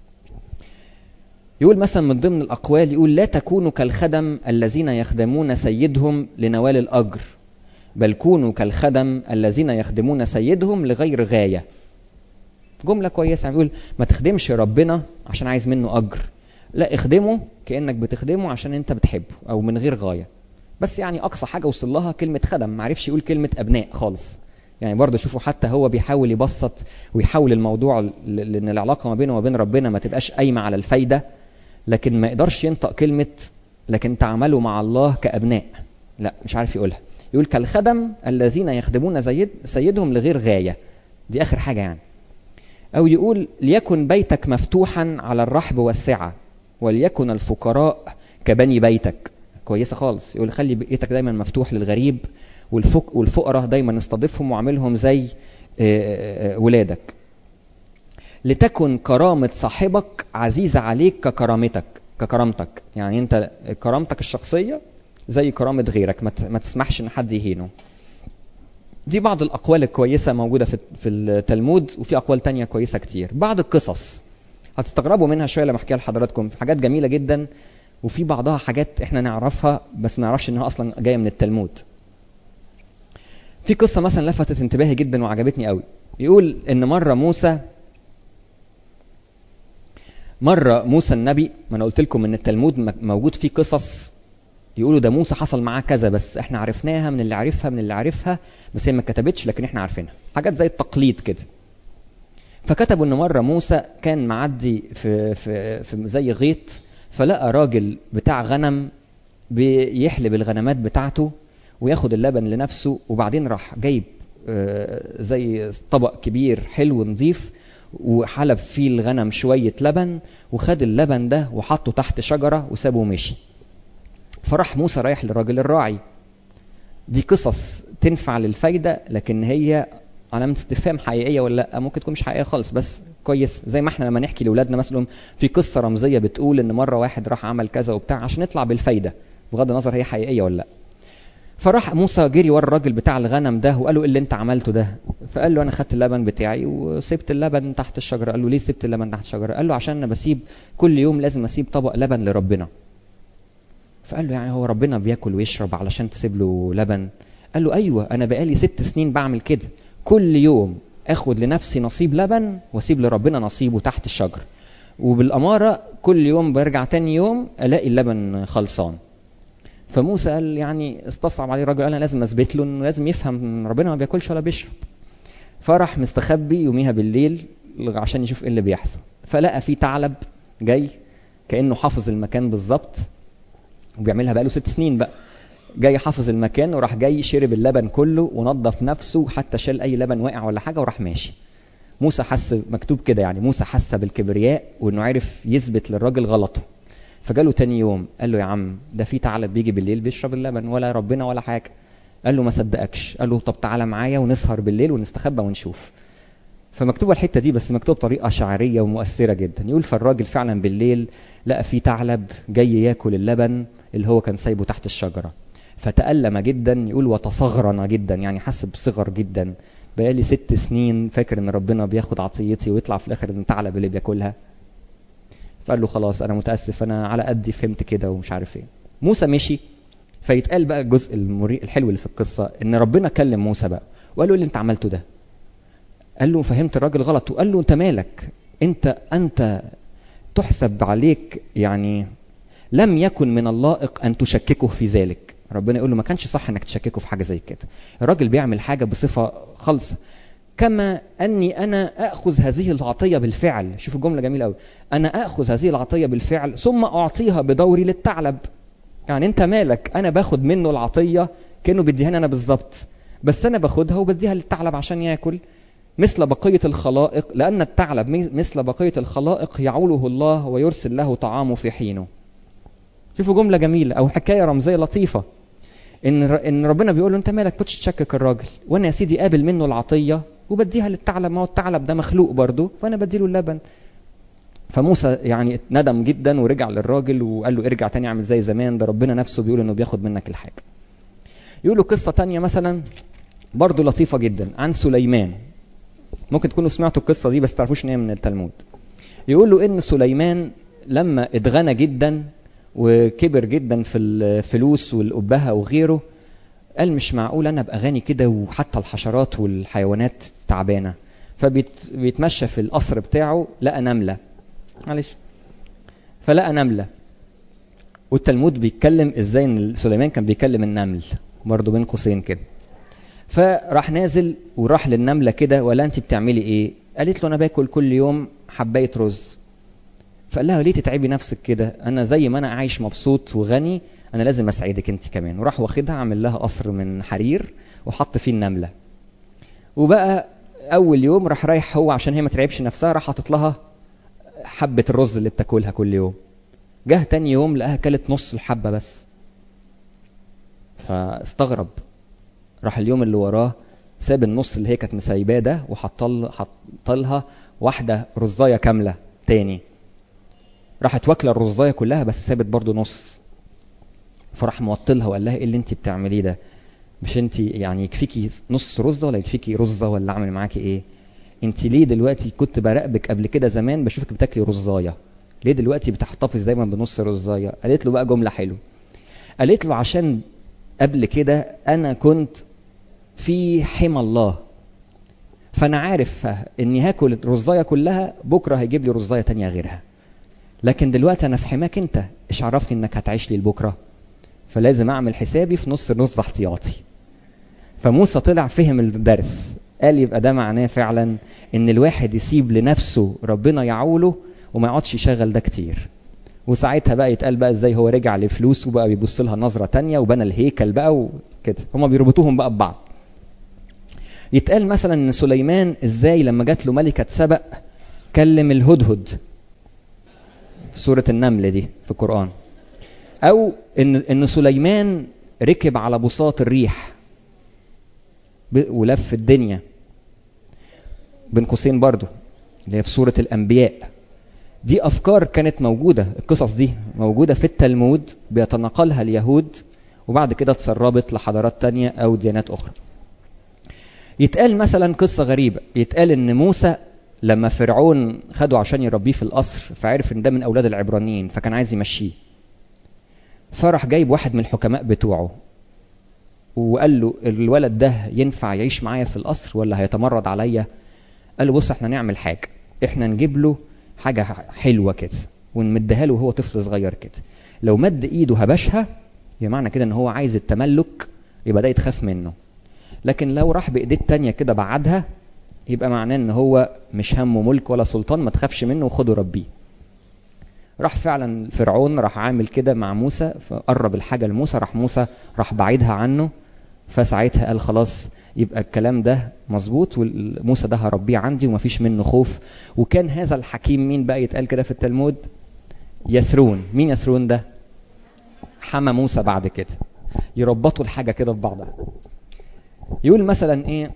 يقول مثلا من ضمن الأقوال، يقول لا تكونوا كالخدم الذين يخدمون سيدهم لنوال الأجر، بل كونوا كالخدم الذين يخدمون سيدهم لغير غاية. جملة كويسة. يقول ما تخدمش ربنا عشان عايز منه أجر، لا اخدمه كأنك بتخدمه عشان انت بتحبه او من غير غاية. بس يعني اقصى حاجة وصل لها كلمة خدم، معرفش يقول كلمة ابناء خالص. يعني برضه شوفوا حتى هو بيحاول يبسط ويحاول الموضوع لان العلاقة ما بينه وبين ربنا ما تبقاش قايمة على الفايدة، لكن ما يقدرش ينطق كلمة لكن تعملوا مع الله كأبناء، لا مش عارف يقولها. يقول كالخدم الذين يخدمون سيد سيدهم لغير غاية، دي اخر حاجة يعني. او يقول ليكن بيتك مفتوحا على الرحب والسعة، وليكن الفقراء كبني بيتك. كويسة خالص. يقول خلي بيتك دايما مفتوح للغريب، والفق والفقراء دايما استضيفهم وعملهم زي ولادك. لتكن كرامة صاحبك عزيزة عليك ككرامتك ككرامتك يعني انت كرامتك الشخصية زي كرامة غيرك، ما تسمحش ان حد يهينه. دي بعض الأقوال الكويسة موجودة في التلمود، وفي أقوال تانية كويسة كتير. بعض القصص هتستغربوا منها شوية لما احكيها لحضراتكم، حاجات جميلة جدا، وفي بعضها حاجات احنا نعرفها بس ما نعرفش انها اصلا جاية من التلمود. في قصة مثلا لفتت انتباهي جدا وعجبتني قوي. يقول ان مرة موسى مرة موسى النبي، ما انا قلت لكم ان التلمود موجود فيه قصص يقولوا ده موسى حصل معاه كذا، بس احنا عرفناها من اللي عرفها من اللي عرفها بس هي ما كتبتش، لكن احنا عارفينها، حاجات زي التقليد كده. فكتبوا ان مرة موسى كان معدي في, في, في زي غيط، فلقى راجل بتاع غنم بيحلب الغنمات بتاعته وياخد اللبن لنفسه، وبعدين راح جايب زي طبق كبير حلو نظيف وحلب فيه الغنم شوية لبن، وخد اللبن ده وحطه تحت شجرة وسابه ومشي. فراح موسى رايح للراجل الراعي. دي قصص تنفع للفايدة، لكن هي علامة استفهام حقيقية ولا لا؟ ممكن تكون مش حقيقية خالص بس كويس. زي ما احنا لما نحكي لأولادنا مثلا في قصة رمزية بتقول ان مرة واحد راح عمل كذا وبتاع عشان نطلع بالفايدة بغض النظر هي حقيقية ولا لا. فراح موسى جري ورا الراجل بتاع الغنم ده وقال له ايه اللي انت عملته ده؟ فقال له انا خدت اللبن بتاعي وسبت اللبن تحت الشجره. قال له ليه سبت اللبن تحت الشجره؟ قال له عشان انا بسيب كل يوم لازم اسيب طبق لبن لربنا. فقال له يعني هو ربنا بياكل ويشرب علشان تسيب له لبن؟ قال له ايوه، انا بقالي ست سنين بعمل كده، كل يوم اخد لنفسي نصيب لبن واسيب لربنا نصيبه تحت الشجر، وبالاماره كل يوم برجع تاني يوم الاقي اللبن خلصان. فموسى قال يعني استصعب عليه الراجل، قال انا لازم اثبت له انه لازم يفهم ربنا ما بياكلش ولا بيشرب. فراح مستخبي يوميها بالليل عشان يشوف ايه اللي بيحصل. فلقى في ثعلب جاي كانه حافظ المكان بالظبط، وبيعملها بقاله ست سنين بقى، جاي حافظ المكان، وراح جاي شرب اللبن كله ونظف نفسه حتى شال اي لبن واقع ولا حاجه وراح ماشي. موسى حس، مكتوب كده يعني، موسى حس بالكبرياء وانه عرف يثبت للراجل غلطه. فجاله تاني يوم قال له يا عم ده في ثعلب بيجي بالليل بيشرب اللبن ولا ربنا ولا حاجه. قال له ما صدقكش. قال له طب تعالى معايا ونسهر بالليل ونستخبى ونشوف. فمكتوبه الحته دي بس مكتوب بطريقه شعريه ومؤثره جدا. يقول فالراجل فعلا بالليل لقى في ثعلب جاي ياكل اللبن اللي هو كان سايبه تحت الشجره، فتألم جدا. يقول وتصغرن جدا، يعني حس بصغر جدا، بقالي ست سنين فاكر ان ربنا بياخد عطيتي ويطلع في الاخر ان ثعلب اللي بياكلها. فقال له خلاص انا متاسف، انا على قدي فهمت كده ومش عارف ايه. موسى مشي. فيتقال بقى الجزء المريء الحلو اللي في القصه ان ربنا كلم موسى بقى وقال له اللي انت عملته ده. قال له فهمت الراجل غلط. وقال له انت مالك، انت انت تحسب عليك، يعني لم يكن من اللائق ان تشككه في ذلك. ربنا يقول له ما كانش صح انك تشككه في حاجه زي كده، الراجل بيعمل حاجه بصفه خالصه. كما اني انا اخذ هذه العطيه بالفعل. شوف الجمله جميله قوي، انا اخذ هذه العطيه بالفعل ثم اعطيها بدوري للثعلب. يعني انت مالك، انا باخد منه العطيه كانه بيديهاني انا بالظبط، بس انا باخدها وبديها للثعلب عشان ياكل مثل بقيه الخلائق، لان الثعلب مثل بقيه الخلائق يعوله الله ويرسل له طعامه في حينه. شوفوا جمله جميله او حكايه رمزيه لطيفه، ان ان ربنا بيقول له انت مالك كنتش تشكك الراجل، وانا يا سيدي قابل منه العطيه وبديها للثعلب، ما هو الثعلب ده مخلوق برضه فانا بديله اللبن. فموسى يعني ندم جدا ورجع للراجل وقال له ارجع تاني اعمل زي زمان، ده ربنا نفسه بيقول انه بياخد منك الحاجه. يقولوا قصه تانية مثلا برضه لطيفه جدا عن سليمان، ممكن تكونوا سمعتوا القصه دي بس تعرفوش ان هي من التلمود. يقولوا ان سليمان لما اتغنى جدا وكبر جدا في الفلوس والأبهة وغيره، قال مش معقول انا ابقى غني كده وحتى الحشرات والحيوانات تعبانه. فبيتمشى في القصر بتاعه لقى نمله، معلش فلقى نمله، والتلمود بيتكلم ازاي ان سليمان كان بيكلم النمل برضه بين قوسين كده. فراح نازل وراح للنمله كده، ولا انت بتعملي ايه؟ قالت له انا باكل كل يوم حبايه رز. فقال لها ليه تتعبي نفسك كده، انا زي ما انا عايش مبسوط وغني انا لازم اسعدك انت كمان. وراح واخدها عمل لها قصر من حرير وحط فيه النمله. وبقى اول يوم راح رايح هو عشان هي ما ترعبش نفسها، راح حاطط لها حبه الرز اللي بتاكلها كل يوم. جه تاني يوم لقاها كلت نص الحبه بس، فاستغرب. راح اليوم اللي وراه ساب النص اللي هي كانت مسايباه ده وحط لها واحده رزايه كامله تاني. راحت واكله الرزايه كلها بس سابت برضو نص. فراح موطلها وقال لها ايه اللي انت بتعمليه ده؟ مش انت يعني يكفيكي نص رزه ولا يكفيكي رزه ولا اعمل معاكي ايه؟ انت ليه دلوقتي كنت براقبك قبل كده زمان بشوفك بتاكلي رزايه، ليه دلوقتي بتحتفظ دايما بنص رزايه؟ قالت له بقى جمله حلوه، قالت له عشان قبل كده انا كنت في حمى الله، فانا عارف اني هاكل الرزايه كلها بكره هيجيب لي رزايه تانية غيرها، لكن دلوقتي انا في حماك انت، ايش عرفني انك هتعيش لي لبكره؟ فلازم اعمل حسابي في نص نص احتياطي. فموسى طلع فهم الدرس، قال يبقى ده معناه فعلا ان الواحد يسيب لنفسه ربنا يعوله وما يقعدش يشغل ده كتير. وساعتها بقى يتقال بقى ازاي هو رجع لفلوسه بقى بيبص لها نظره تانية وبنى الهيكل بقى وكده، هما بيربطوهم بقى ببعض. يتقال مثلا ان سليمان ازاي لما جات له ملكه سبأ كلم الهدهد في سوره النمل دي في القرآن، او ان ان سليمان ركب على بساط الريح ولف الدنيا بين قوسين برضو اللي هي في سوره الانبياء. دي افكار كانت موجوده، القصص دي موجوده في التلمود بيتناقلها اليهود وبعد كده تسربت لحضارات تانية أو ديانات أخرى. يتقال مثلا قصة غريبة، يتقال إن موسى لما فرعون خده عشان يربيه في القصر فعرف إن ده من أولاد العبرانيين فكان عايز يمشيه، فرح جايب واحد من الحكماء بتوعه وقال له الولد ده ينفع يعيش معايا في القصر ولا هيتمرد عليا؟ قال له بص احنا نعمل حاجة، احنا نجيب له حاجة حلوة كده ونمدها له وهو طفل صغير كده، لو مد ايده هبشها يبقى معنى كده ان هو عايز التملك، يبقى ده يتخاف منه. لكن لو راح بايديه التانية كده بعدها يبقى معناه ان هو مش همه ملك ولا سلطان، ما تخافش منه وخده ربيه. راح فعلا فرعون راح عامل كده مع موسى، فقرب الحاجة لموسى، راح موسى راح بعيدها عنه، فساعتها قال خلاص يبقى الكلام ده مظبوط وموسى ده هربيه عندي ومفيش منه خوف. وكان هذا الحكيم مين بقى يتقال كده في التلمود؟ يسرون. مين يسرون ده؟ حمى موسى بعد كده. يربطوا الحاجة كده في بعضها. يقول مثلا ايه،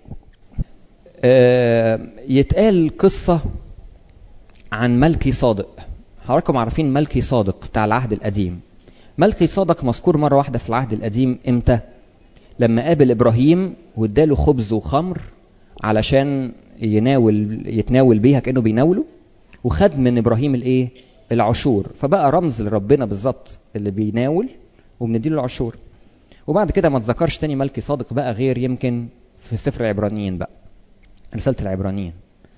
آه يتقال قصة عن ملكي صادق. حضراتكم عارفين ملكي صادق بتاع العهد القديم. ملكي صادق مذكور مرة واحدة في العهد القديم امتى؟ لما قابل ابراهيم واداله خبز وخمر علشان يناول يتناول بيها كأنه بيناوله، وخد من ابراهيم الايه؟ العشور، فبقى رمز لربنا بالظبط اللي بيناول وبنديله العشور. وبعد كده ما تذكرش تاني ملكي صادق بقى غير يمكن في سفر العبرانيين بقى، رسالة العبرانيين.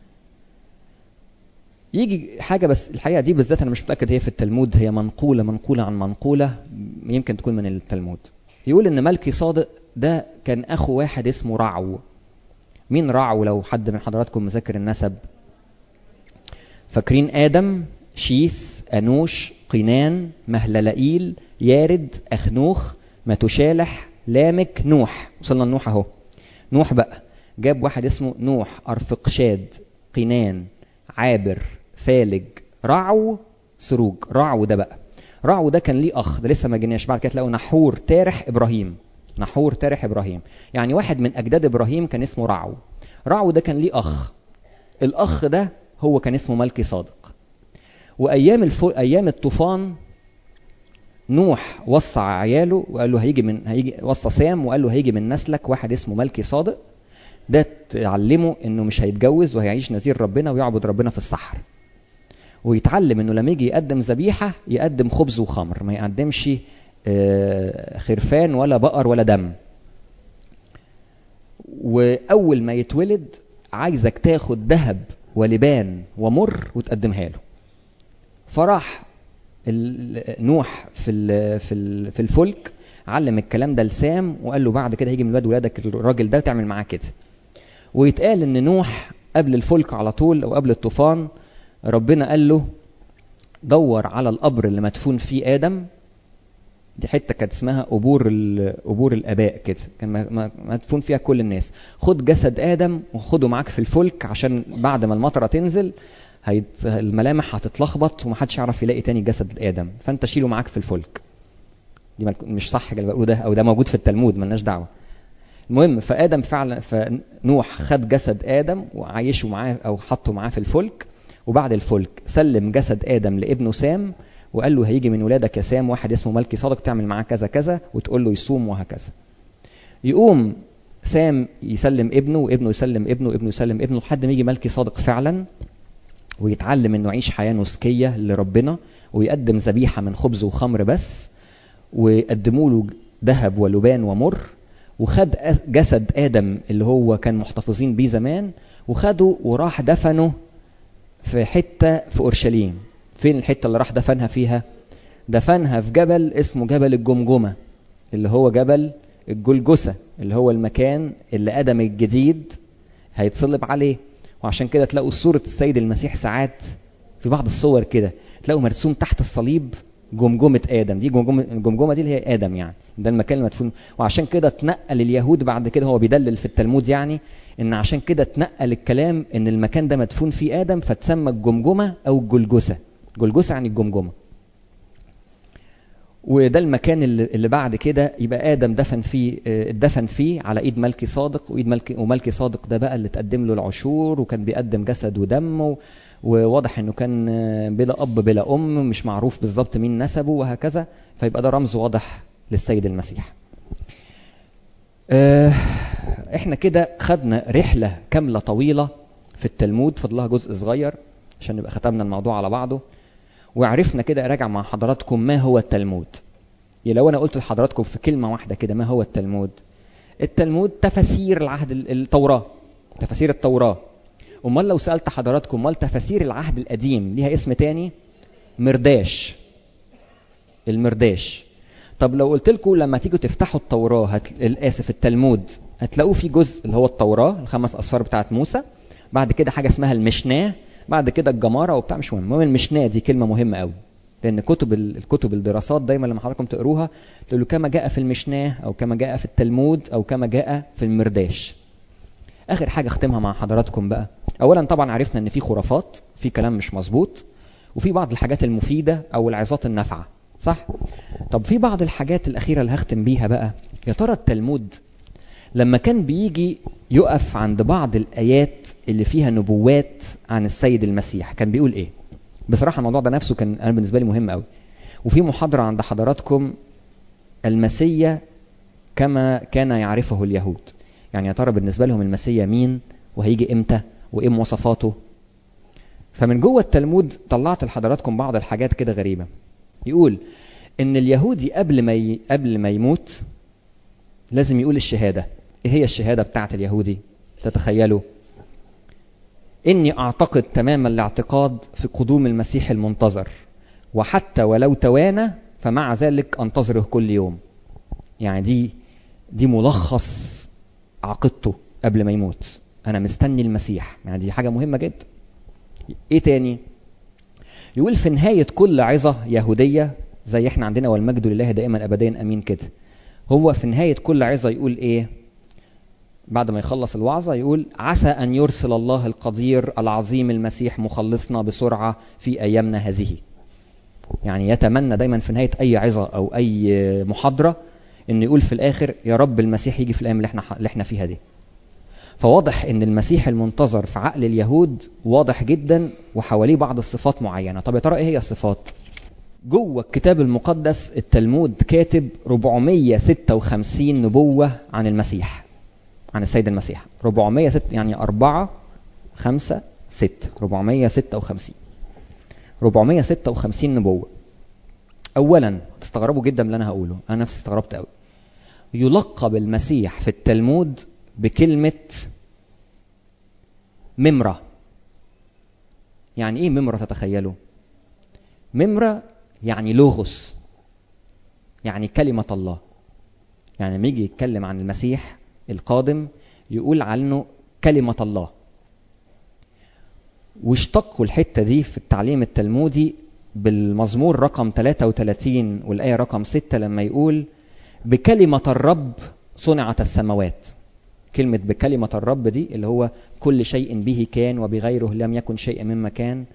يجي حاجة بس الحقيقة دي بالذات أنا مش متأكد هي في التلمود، هي منقولة منقولة عن منقولة يمكن تكون من التلمود. يقول إن ملكي صادق ده كان أخو واحد اسمه رعو. مين رعو لو حد من حضراتكم مذاكر النسب؟ فاكرين آدم، شيس، أنوش، قينان، مهللائيل، يارد، أخنوخ، متوشالح، لامك، نوح. وصلنا لنوح أهو. نوح بقى جاب واحد اسمه نوح، أرفقشاد، قينان، عابر، فالج، رعو، سروج. رعو ده بقى، رعو ده كان ليه أخ، ده لسه ما جيناش، بعد كده تلاقوا نحور تارح إبراهيم. نحور تارح إبراهيم يعني واحد من أجداد إبراهيم كان اسمه رعو. رعو ده كان ليه أخ، الأخ ده هو كان اسمه ملكي صادق. وأيام الفو... أيام الطوفان نوح وصى عياله وقال له هيجي من هيجي وصى سام وقال له هيجي من نسلك واحد اسمه ملكي صادق، ده تعلمه انه مش هيتجوز وهيعيش نذير ربنا ويعبد ربنا في الصحراء، ويتعلم انه لما يجي يقدم ذبيحه يقدم خبز وخمر، ما يقدمش خرفان ولا بقر ولا دم. واول ما يتولد عايزك تاخد ذهب ولبان ومر وتقدمها له. فراح نوح في في الفلك علم الكلام ده لسام وقال له بعد كده هيجي من ولاد ولادك الراجل ده تعمل معاه كده. ويتقال ان نوح قبل الفلك على طول او قبل الطوفان ربنا قال له دور على القبر اللي مدفون فيه آدم. دي حته كانت اسمها قبور قبور الاباء كده، كان مدفون فيها كل الناس. خد جسد آدم وخده معاك في الفلك عشان بعد ما المطره تنزل هيت... الملامح هتتلخبط ومحدش يعرف يلاقي تاني جسد آدم، فانت شيله معاك في الفلك. دي مش صح اللي بقوله ده، او ده موجود في التلمود ملناش دعوه. المهم فآدم فعلا فنوح خد جسد آدم وعايشه معاه او حطه معاه في الفلك، وبعد الفلك سلم جسد آدم لابنه سام وقال له هيجي من ولادك يا سام واحد اسمه ملكي صادق تعمل معاه كذا كذا وتقول له يصوم وهكذا. يقوم سام يسلم ابنه وابنه يسلم ابنه وابنه يسلم ابنه لحد ما يجي ملكي صادق فعلا ويتعلم انه يعيش حياه نسكيه لربنا ويقدم ذبيحه من خبز وخمر بس، ويقدموا له ذهب ولبان ومر. وخد جسد آدم اللي هو كان محتفظين بيه زمان وخده وراح دفنه في حته في اورشليم. فين الحته اللي راح دفنها فيها؟ دفنها في جبل اسمه جبل الجمجمه اللي هو جبل الجلجسة، اللي هو المكان اللي آدم الجديد هيتصلب عليه. وعشان كده تلاقوا صورة السيد المسيح ساعات في بعض الصور كده تلاقوا مرسوم تحت الصليب جمجمة آدم. دي جمجمة الجمجمة دي اللي هي آدم، يعني ده المكان المدفون. وعشان كده تنقل اليهود بعد كده، هو بيدلل في التلمود يعني ان عشان كده تنقل الكلام ان المكان ده مدفون فيه آدم فتسمى الجمجمة او الجلجسة. جلجسة يعني الجمجمة. وده المكان اللي, اللي بعد كده يبقى آدم دفن فيه دفن فيه على ايد ملكي صادق، وايد ملكي وملكي صادق ده بقى اللي تقدم له العشور وكان بيقدم جسد ودم، وواضح انه كان بلا اب بلا ام، مش معروف بالظبط مين نسبه وهكذا. فيبقى ده رمز واضح للسيد المسيح. اه احنا كده خدنا رحلة كاملة طويلة في التلمود، فضلها جزء صغير عشان نبقى ختمنا الموضوع على بعضه، وعرفنا كده اراجع مع حضراتكم ما هو التلمود. لو انا قلت لحضراتكم في كلمة واحدة كده ما هو التلمود، التلمود تفاسير العهد التوراة، تفاسير التوراة. امال لو سألت حضراتكم امال تفاسير العهد القديم ليها اسم تاني؟ مرداش، المرداش. طب لو قلت لكم لما تيجوا تفتحوا التوراة هت... اسف التلمود، هتلاقوا في جزء اللي هو التوراة الخمس أسفار بتاعت موسى، بعد كده حاجة اسمها المشناه، بعد كده الجمارة وبتاع، مش مهم. المهم المشناه دي كلمة مهمة قوي، لأن كتب الكتب الدراسات دايما لما حضراتكم تقروها تقولوا كما جاء في المشناه أو كما جاء في التلمود أو كما جاء في المرداش. آخر حاجة اختمها مع حضراتكم بقى، أولا طبعا عرفنا إن في خرافات، في كلام مش مظبوط، وفي بعض الحاجات المفيدة أو العظات النافعة، صح؟ طب في بعض الحاجات الأخيرة اللي هختم بيها بقى. يا ترى التلمود لما كان بيجي يقف عند بعض الآيات اللي فيها نبوات عن السيد المسيح كان بيقول إيه؟ بصراحة الموضوع ده نفسه كان أنا بالنسبة لي مهم قوي. وفي محاضرة عند حضراتكم المسيا كما كان يعرفه اليهود، يعني يا ترى بالنسبة لهم المسيا مين وهيجي إمتى وإيه مواصفاته. فمن جوه التلمود طلعت لحضراتكم بعض الحاجات كده غريبة. يقول ان اليهودي قبل ما ي... قبل ما يموت لازم يقول الشهاده. ايه هي الشهاده بتاعت اليهودي؟ تتخيلوا؟ اني اعتقد تمام الاعتقاد في قدوم المسيح المنتظر، وحتى ولو توانى فمع ذلك انتظره كل يوم. يعني دي دي ملخص عقيدته قبل ما يموت، انا مستني المسيح. يعني دي حاجه مهمه جدا. ايه تاني؟ يقول في نهايه كل عظه يهوديه زي احنا عندنا والمجد لله دائما ابديا امين كده، هو في نهاية كل عظة يقول ايه؟ بعد ما يخلص الوعظة يقول عسى ان يرسل الله القدير العظيم المسيح مخلصنا بسرعة في ايامنا هذه. يعني يتمنى دايما في نهاية اي عظة او اي محاضرة ان يقول في الاخر يا رب المسيح يجي في الايام اللي احنا اللي احنا فيها دي. فواضح ان المسيح المنتظر في عقل اليهود واضح جدا، وحواليه بعض الصفات معينة. طب يا ترى ايه هي الصفات؟ جوه الكتاب المقدس التلمود كاتب أربعمية وستة وخمسين نبوة عن المسيح، عن السيد المسيح. أربعمية وستة يعني أربعة خمسة ستة، أربعمية وستة وخمسين أربعمية وستة وخمسين نبوة. أولا تستغربوا جدا من اللي أنا هقوله، أنا نفسي استغربت قوي. يلقب المسيح في التلمود بكلمة ممرة. يعني إيه ممرة؟ تتخيلوا؟ ممرة يعني لوغوس، يعني كلمة الله. يعني لما يجي يتكلم عن المسيح القادم يقول عنه كلمة الله. واشتقوا الحتة دي في التعليم التلمودي بالمزمور رقم ثلاثة وثلاثين والآية رقم ستة لما يقول بكلمة الرب صنعت السماوات. كلمة بكلمة الرب دي اللي هو كل شيء به كان وبغيره لم يكن شيء مما كان.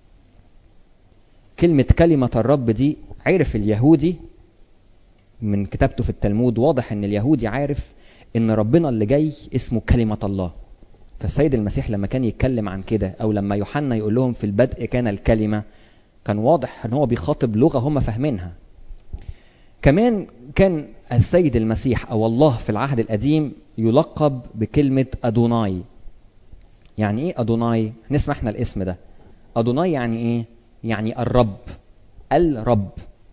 كلمة كلمة الرب دي عرف اليهودي من كتابته في التلمود، واضح ان اليهودي عارف ان ربنا اللي جاي اسمه كلمة الله. فالسيد المسيح لما كان يتكلم عن كده، او لما يوحنا يقول لهم في البدء كان الكلمة، كان واضح ان هو بيخاطب لغة هم فاهمينها. كمان كان السيد المسيح او الله في العهد القديم يلقب بكلمة أدوناي. يعني ايه أدوناي؟ نسمع احنا الاسم ده. أدوناي يعني ايه؟ يعني الرب، الرب.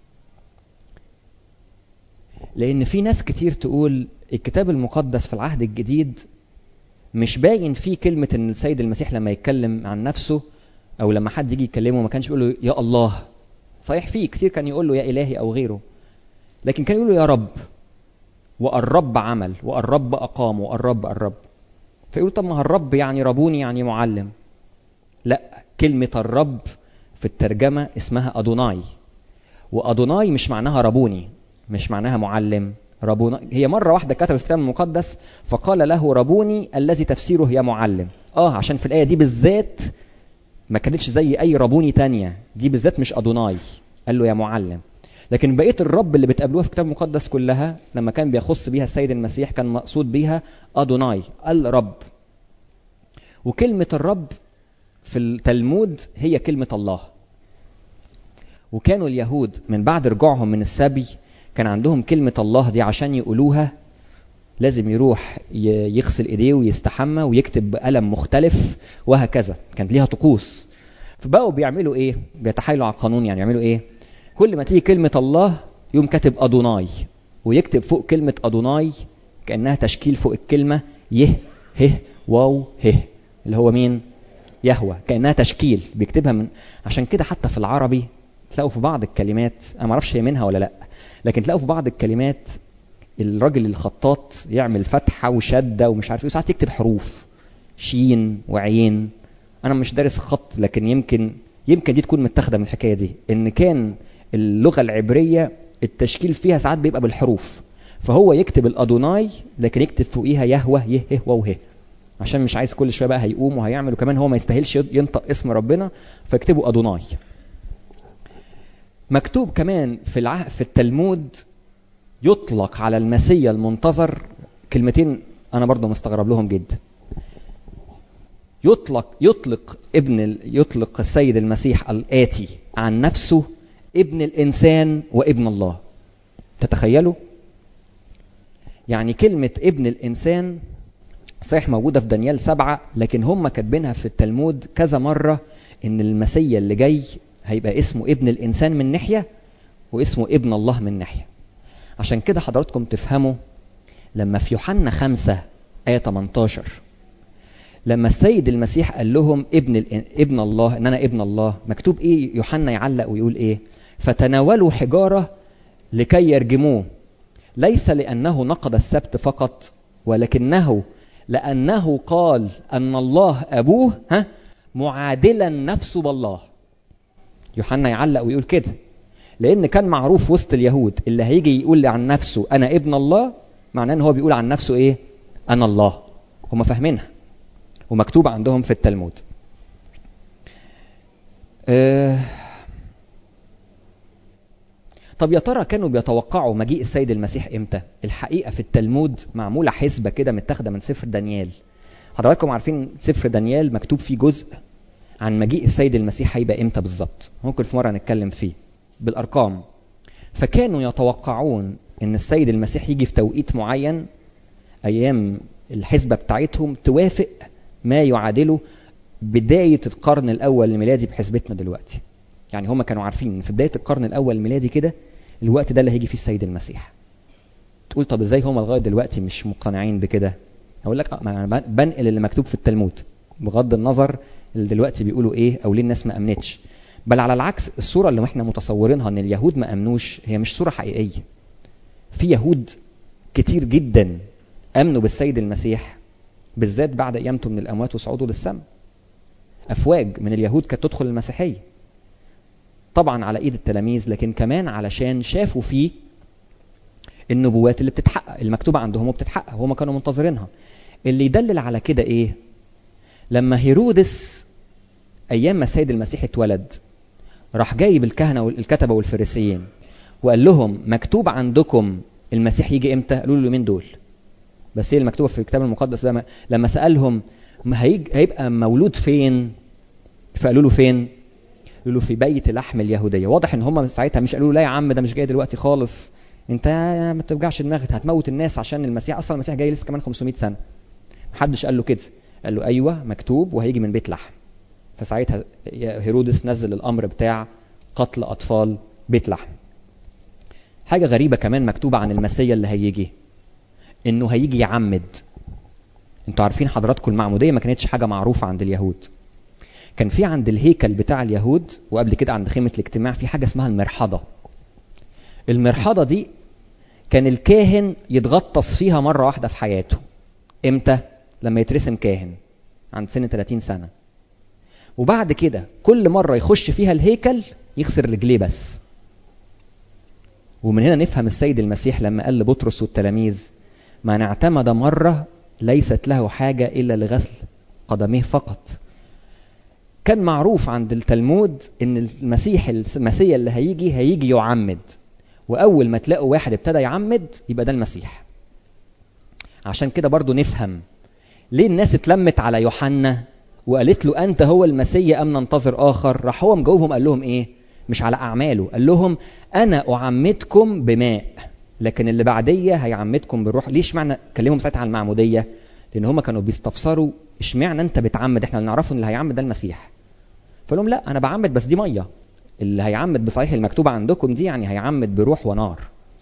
لان في ناس كتير تقول الكتاب المقدس في العهد الجديد مش باين فيه كلمة ان السيد المسيح لما يتكلم عن نفسه او لما حد يجي يكلمه ما كانش يقول له يا الله. صحيح فيه كتير كان يقول له يا إلهي او غيره، لكن كان يقول له يا رب، والرب عمل، والرب أقام، والرب الرب. فيقول طب ما الرب يعني ربوني يعني معلم. لا، كلمة الرب في الترجمة اسمها أدوناي. وأدوناي مش معناها ربوني، مش معناها معلم. ربوناي هي مرة واحدة كتب في الكتاب المقدس فقال له ربوني الذي تفسيره يا معلم. اه عشان في الآية دي بالذات ما كانتش زي أي ربوني تانية، دي بالذات مش أدوناي، قال له يا معلم. لكن بقية الرب اللي بتقابلوها في الكتاب المقدس كلها لما كان بيخص بيها السيد المسيح كان مقصود بيها أدوناي، الرب. وكلمة الرب في التلمود هي كلمة الله. وكانوا اليهود من بعد رجوعهم من السبي كان عندهم كلمة الله دي عشان يقولوها لازم يروح يغسل ايديه ويستحمى ويكتب بقلم مختلف وهكذا، كانت ليها طقوس. فبقوا بيعملوا ايه؟ بيتحايلوا على القانون. يعني يعملوا ايه؟ كل ما تيجي كلمة الله يوم كاتب أدوناي، ويكتب فوق كلمة أدوناي كأنها تشكيل فوق الكلمة يه هه واو هه، اللي هو مين؟ يهوه، كأنها تشكيل بيكتبها من. عشان كده حتى في العربي تلاقوا في بعض الكلمات، انا ما اعرفش هي منها ولا لا، لكن تلاقوا في بعض الكلمات الراجل الخطاط يعمل فتحة وشدة ومش عارف ايه، وساعات يكتب حروف شين وعين. انا مش دارس خط، لكن يمكن يمكن دي تكون متاخده من الحكايه دي، ان كان اللغه العبريه التشكيل فيها ساعات بيبقى بالحروف، فهو يكتب الادوناي لكن يكتب فوقيها يهوه يه هه واو هه، عشان مش عايز كل شويه بقى هيقوم وهيعمل، وكمان هو ما يستاهلش ينطق اسم ربنا فيكتبوا ادوناي. مكتوب كمان في العهد في التلمود يطلق على المسيا المنتظر كلمتين انا برضو مستغرب لهم جدا. يطلق يطلق ابن يطلق السيد المسيح الآتي عن نفسه ابن الإنسان وابن الله. تتخيلوا؟ يعني كلمة ابن الإنسان صحيح موجودة في دانيال سبعة، لكن هم كاتبينها في التلمود كذا مرة إن المسيا اللي جاي هيبقى اسمه ابن الإنسان من ناحية واسمه ابن الله من ناحية. عشان كده حضراتكم تفهموا لما في يوحنا خمسة آية تمنتاشر لما السيد المسيح قال لهم ابن ابن الله، ان انا ابن الله، مكتوب ايه؟ يوحنا يعلق ويقول ايه؟ فتناولوا حجارة لكي يرجموه، ليس لأنه نقض السبت فقط، ولكنه لأنه قال أن الله أبوه ها معادلا نفسه بالله. يوحنا يعلق ويقول كده، لأن كان معروف وسط اليهود اللي هيجي يقول عن نفسه أنا ابن الله، معناه أن هو بيقول عن نفسه إيه؟ أنا الله. هم فاهمينها ومكتوب عندهم في التلمود. أه طب يا ترى كانوا بيتوقعوا مجيء السيد المسيح امتى؟ الحقيقة في التلمود معمولة حسبة كده متاخدة من سفر دانيال. حضراتكم عارفين سفر دانيال مكتوب فيه جزء عن مجيء السيد المسيح هيبقى امتى بالظبط، ممكن في مرة نتكلم فيه بالأرقام. فكانوا يتوقعون ان السيد المسيح يجي في توقيت معين، ايام الحسبة بتاعتهم توافق ما يعادله بداية القرن الأول الميلادي بحسبتنا دلوقتي. يعني هم كانوا عارفين في بداية القرن الأول الميلادي كده الوقت ده اللي هيجي فيه السيد المسيح. تقول طب ازاي هم لغاية دلوقتي مش مقتنعين بكده؟ أقول لك بنقل اللي مكتوب في التلمود بغض النظر اللي دلوقتي بيقولوا ايه او ليه الناس ما امنتش. بل على العكس، الصورة اللي احنا متصورينها ان اليهود ما امنوش هي مش صورة حقيقية. في يهود كتير جدا امنوا بالسيد المسيح، بالذات بعد قيامته من الاموات وصعوده للسماء. افواج من اليهود كانت تدخل المسيحية طبعا على ايد التلاميذ، لكن كمان علشان شافوا فيه النبوات اللي بتتحقق المكتوبة عندهم وبتتحقق وهم كانوا منتظرينها. اللي يدلل على كده ايه؟ لما هيرودس ايام ما السيد المسيح اتولد راح جايب الكهنة والكتبة والفريسيين وقال لهم مكتوب عندكم المسيح يجي امتى؟ قالوا له اليومين دول. بس هي المكتوبة في الكتاب المقدس بقى لما سألهم ما هيبقى مولود فين؟ فقالوا له فين؟ قالوا له في بيت لحم اليهودية. واضح ان هم ساعتها مش قالوا له لا يا عم ده مش جاي دلوقتي خالص، انت ما توجعش دماغك هتموت الناس عشان المسيح، اصلا المسيح جاي لسه كمان خمسمائة سنة. محدش قال له كده، قال له ايوه مكتوب وهيجي من بيت لحم. فساعتها هيرودس نزل الامر بتاع قتل اطفال بيت لحم. حاجة غريبة كمان مكتوبة عن المسيح اللي هيجي، انه هيجي يعمد. انتوا عارفين حضراتكم المعمودية ما كانتش حاجة معروفة عند اليهود. كان في عند الهيكل بتاع اليهود وقبل كده عند خيمة الاجتماع في حاجة اسمها المرحضة. المرحضة دي كان الكاهن يتغطس فيها مرة واحدة في حياته. امتى؟ لما يترسم كاهن عند سن ثلاثين سنة. وبعد كده كل مرة يخش فيها الهيكل يغسل رجليه بس. ومن هنا نفهم السيد المسيح لما قال لبطرس والتلاميذ من اعتمد مرة ليست له حاجة إلا لغسل قدميه فقط. كان معروف عند التلمود ان المسيح المسيح اللي هيجي هيجي يعمد، واول ما تلاقوا واحد ابتدى يعمد يبقى ده المسيح. عشان كده برضو نفهم ليه الناس اتلمت على يوحنا وقالت له انت هو المسيح ام ننتظر اخر؟ راح هو مجاوبهم قال لهم ايه؟ مش على اعماله، قال لهم انا اعمدكم بماء لكن اللي بعديه هيعمدكم بالروح. ليش معنى كلمهم ساعتها عن المعموديه؟ لان هم كانوا بيستفسروا اشمعنى انت بتعمد، احنا اللي نعرفه ان اللي هيعمد ده المسيح. فقال لهم لا انا بعمد بس دي ميه، اللي هيعمد بصحيح المكتوبه عندكم دي يعني هيعمد بروح ونار.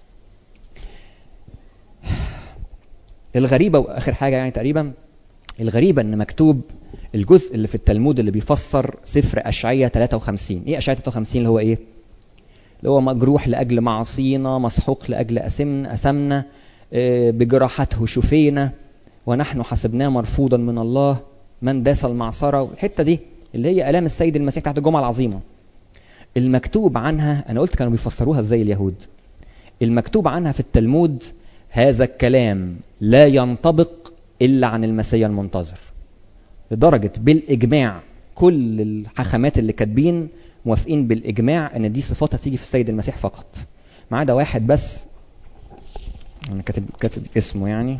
الغريبه واخر حاجه يعني تقريبا الغريبه ان مكتوب الجزء اللي في التلمود اللي بيفسر سفر اشعياء ثلاثة وخمسين. ايه اشعياء ثلاثة وخمسين اللي هو ايه؟ اللي هو مجروح لاجل معاصينا، مسحوق لاجل اثمنا اثمنا، بجراحته شفينا ونحن حسبناه مرفوضا من الله، من داس المعصره. الحته دي اللي هي الام السيد المسيح تحت الجمعه العظيمه. المكتوب عنها، انا قلت كانوا بيفسروها ازاي اليهود. المكتوب عنها في التلمود هذا الكلام لا ينطبق الا عن المسيح المنتظر. لدرجه بالاجماع كل الحاخامات اللي كاتبين موافقين بالاجماع ان دي صفات هتيجي في السيد المسيح فقط، ما عدا واحد بس انا كاتب كاتب اسمه يعني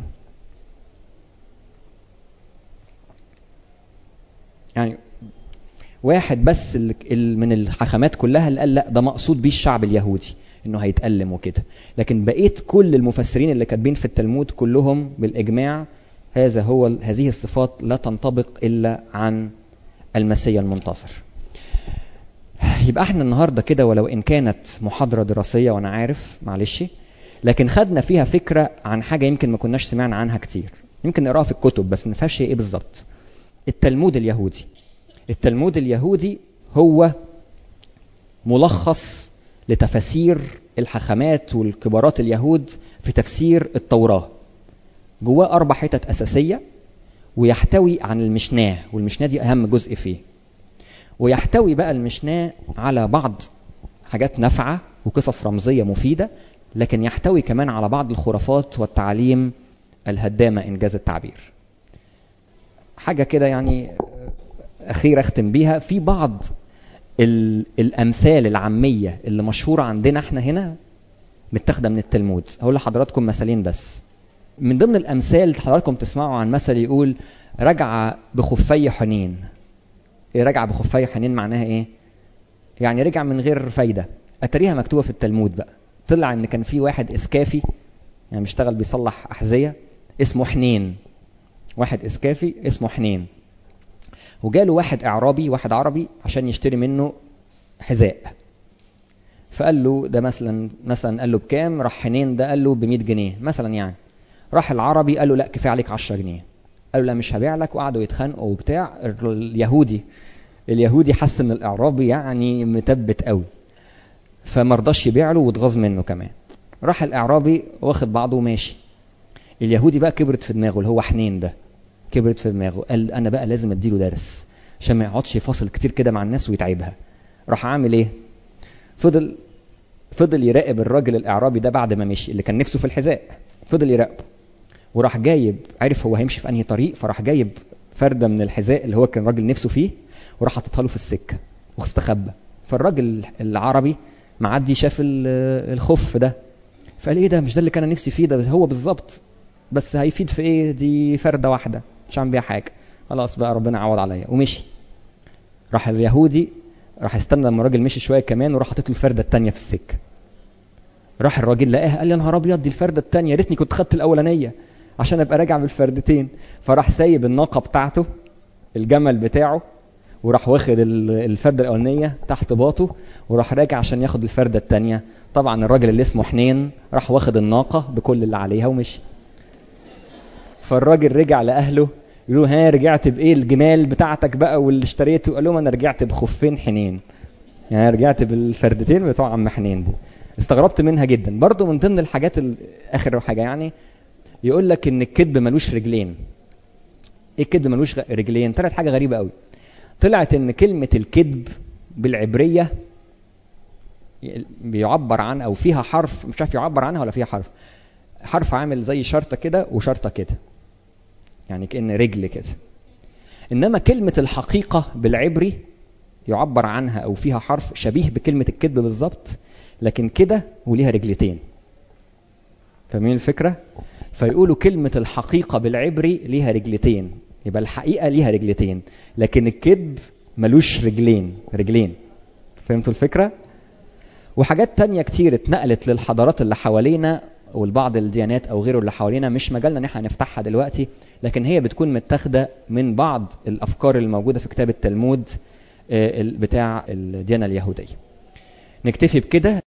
يعني واحد بس من الحاخامات كلها اللي قال لا ده مقصود بيه الشعب اليهودي انه هيتألم وكده. لكن بقيت كل المفسرين اللي كاتبين في التلمود كلهم بالاجماع هذا هو هذه الصفات لا تنطبق الا عن المسيح المنتصر. يبقى احنا النهارده كده ولو ان كانت محاضره دراسيه وانا عارف معلش، لكن خدنا فيها فكره عن حاجه يمكن ما كناش سمعنا عنها كتير، يمكن نقراها في الكتب بس ما نفهمش ايه بالظبط. التلمود اليهودي. التلمود اليهودي هو ملخص لتفاسير الحاخامات والكبارات اليهود في تفسير التوراة. جواه أربع حتت أساسية، ويحتوي عن المشناه، والمشناه دي أهم جزء فيه. ويحتوي بقى المشناه على بعض حاجات نافعة وقصص رمزية مفيدة، لكن يحتوي كمان على بعض الخرافات والتعاليم الهدامة إنجاز التعبير. حاجة كده يعني أخيرة أختم بيها، في بعض الأمثال العامية اللي مشهورة عندنا احنا هنا متاخدة من التلمود. هقول لحضراتكم مثالين بس. من ضمن الأمثال حضراتكم تسمعوا عن مثل يقول رجع بخفي حنين. ايه رجع بخفي حنين معناها ايه؟ يعني رجع من غير فايدة. أتريها مكتوبة في التلمود بقى. طلع ان كان في واحد اسكافي يعني بيشتغل بيصلح أحذية اسمه حنين. واحد اسكافي اسمه حنين، وجاله واحد اعرابي واحد عربي عشان يشتري منه حذاء. فقال له ده مثلا مثلا قال له بكام؟ راح حنين ده قال له ب مية جنيه مثلا يعني. راح العربي قال له لا كفايه عليك عشرة جنيه. قال له لا مش هبيع لك، وقعدوا يتخانقوا وبتاع. اليهودي اليهودي حس ان الاعرابي يعني متبت قوي، فما رضاش يبيع له واتغاظ منه كمان. راح الاعرابي واخد بعضه وماشي. اليهودي بقى كبرت في دماغه اللي هو حنين ده، كبرت في دماغه قال انا بقى لازم اديله درس عشان ما يقعدش يفاصل كتير كده مع الناس ويتعبها. راح عامل ايه؟ فضل فضل يراقب الراجل الاعرابي ده بعد ما مشي اللي كان نفسه في الحذاء. فضل يراقبه وراح جايب، عرف هو هيمشي في انهي طريق، فراح جايب فرده من الحذاء اللي هو كان الراجل نفسه فيه وراح حاططها له في السكه واستخبى. فالراجل العربي معدي شاف الخف ده فقال ايه ده؟ مش ده اللي كان نفسي فيه، ده هو بالظبط، بس هيفيد في ايه؟ دي فرده واحده مش عم بيها حاجه، خلاص بقى ربنا عوض عليا ومشي. راح اليهودي راح استنى لما الراجل مشي شويه كمان وراح حاطط له الفرده الثانيه في السكه. راح الراجل لقاها قال يا نهار ابيض دي الفرده الثانيه، يا ريتني كنت خدت الاولانيه عشان ابقى راجع بالفردتين. فراح سايب الناقه بتاعته الجمل بتاعه وراح واخد الفرده الاولانيه تحت باطه وراح راجع عشان ياخد الفرده الثانيه. طبعا الراجل اللي اسمه حنين راح واخد الناقه بكل اللي عليها ومشي. فالراجل رجع لاهله يقولوا ها رجعت بايه الجمال بتاعتك بقى واللي اشتريته؟ قال لهم انا رجعت بخفين حنين، يعني رجعت بالفردتين بتوع عم حنين دي. استغربت منها جدا. برضو من ضمن الحاجات اخر حاجه يعني يقول لك ان الكذب ملوش رجلين. ايه الكذب ملوش رجلين؟ طلعت حاجه غريبه قوي. طلعت ان كلمه الكذب بالعبريه بيعبر عن او فيها حرف مش عارف يعبر عنها ولا فيها حرف حرف عامل زي شرطه كده وشرطه كده، يعني كأن رجل كده. انما كلمه الحقيقه بالعبري يعبر عنها او فيها حرف شبيه بكلمه الكذب بالظبط، لكن كده وليها رجلتين. فاهمين الفكره؟ فيقولوا كلمه الحقيقه بالعبري ليها رجلتين، يبقى الحقيقه ليها رجلتين، لكن الكذب ملوش رجلين رجلين. فهمتوا الفكره؟ وحاجات تانية كتير اتنقلت للحضارات اللي حوالينا والبعض الديانات او غيره اللي حوالينا مش مجالنا ان احنا نفتحها دلوقتي، لكن هي بتكون متاخده من بعض الافكار الموجوده في كتاب التلمود بتاع الديانه اليهوديه. نكتفي بكده.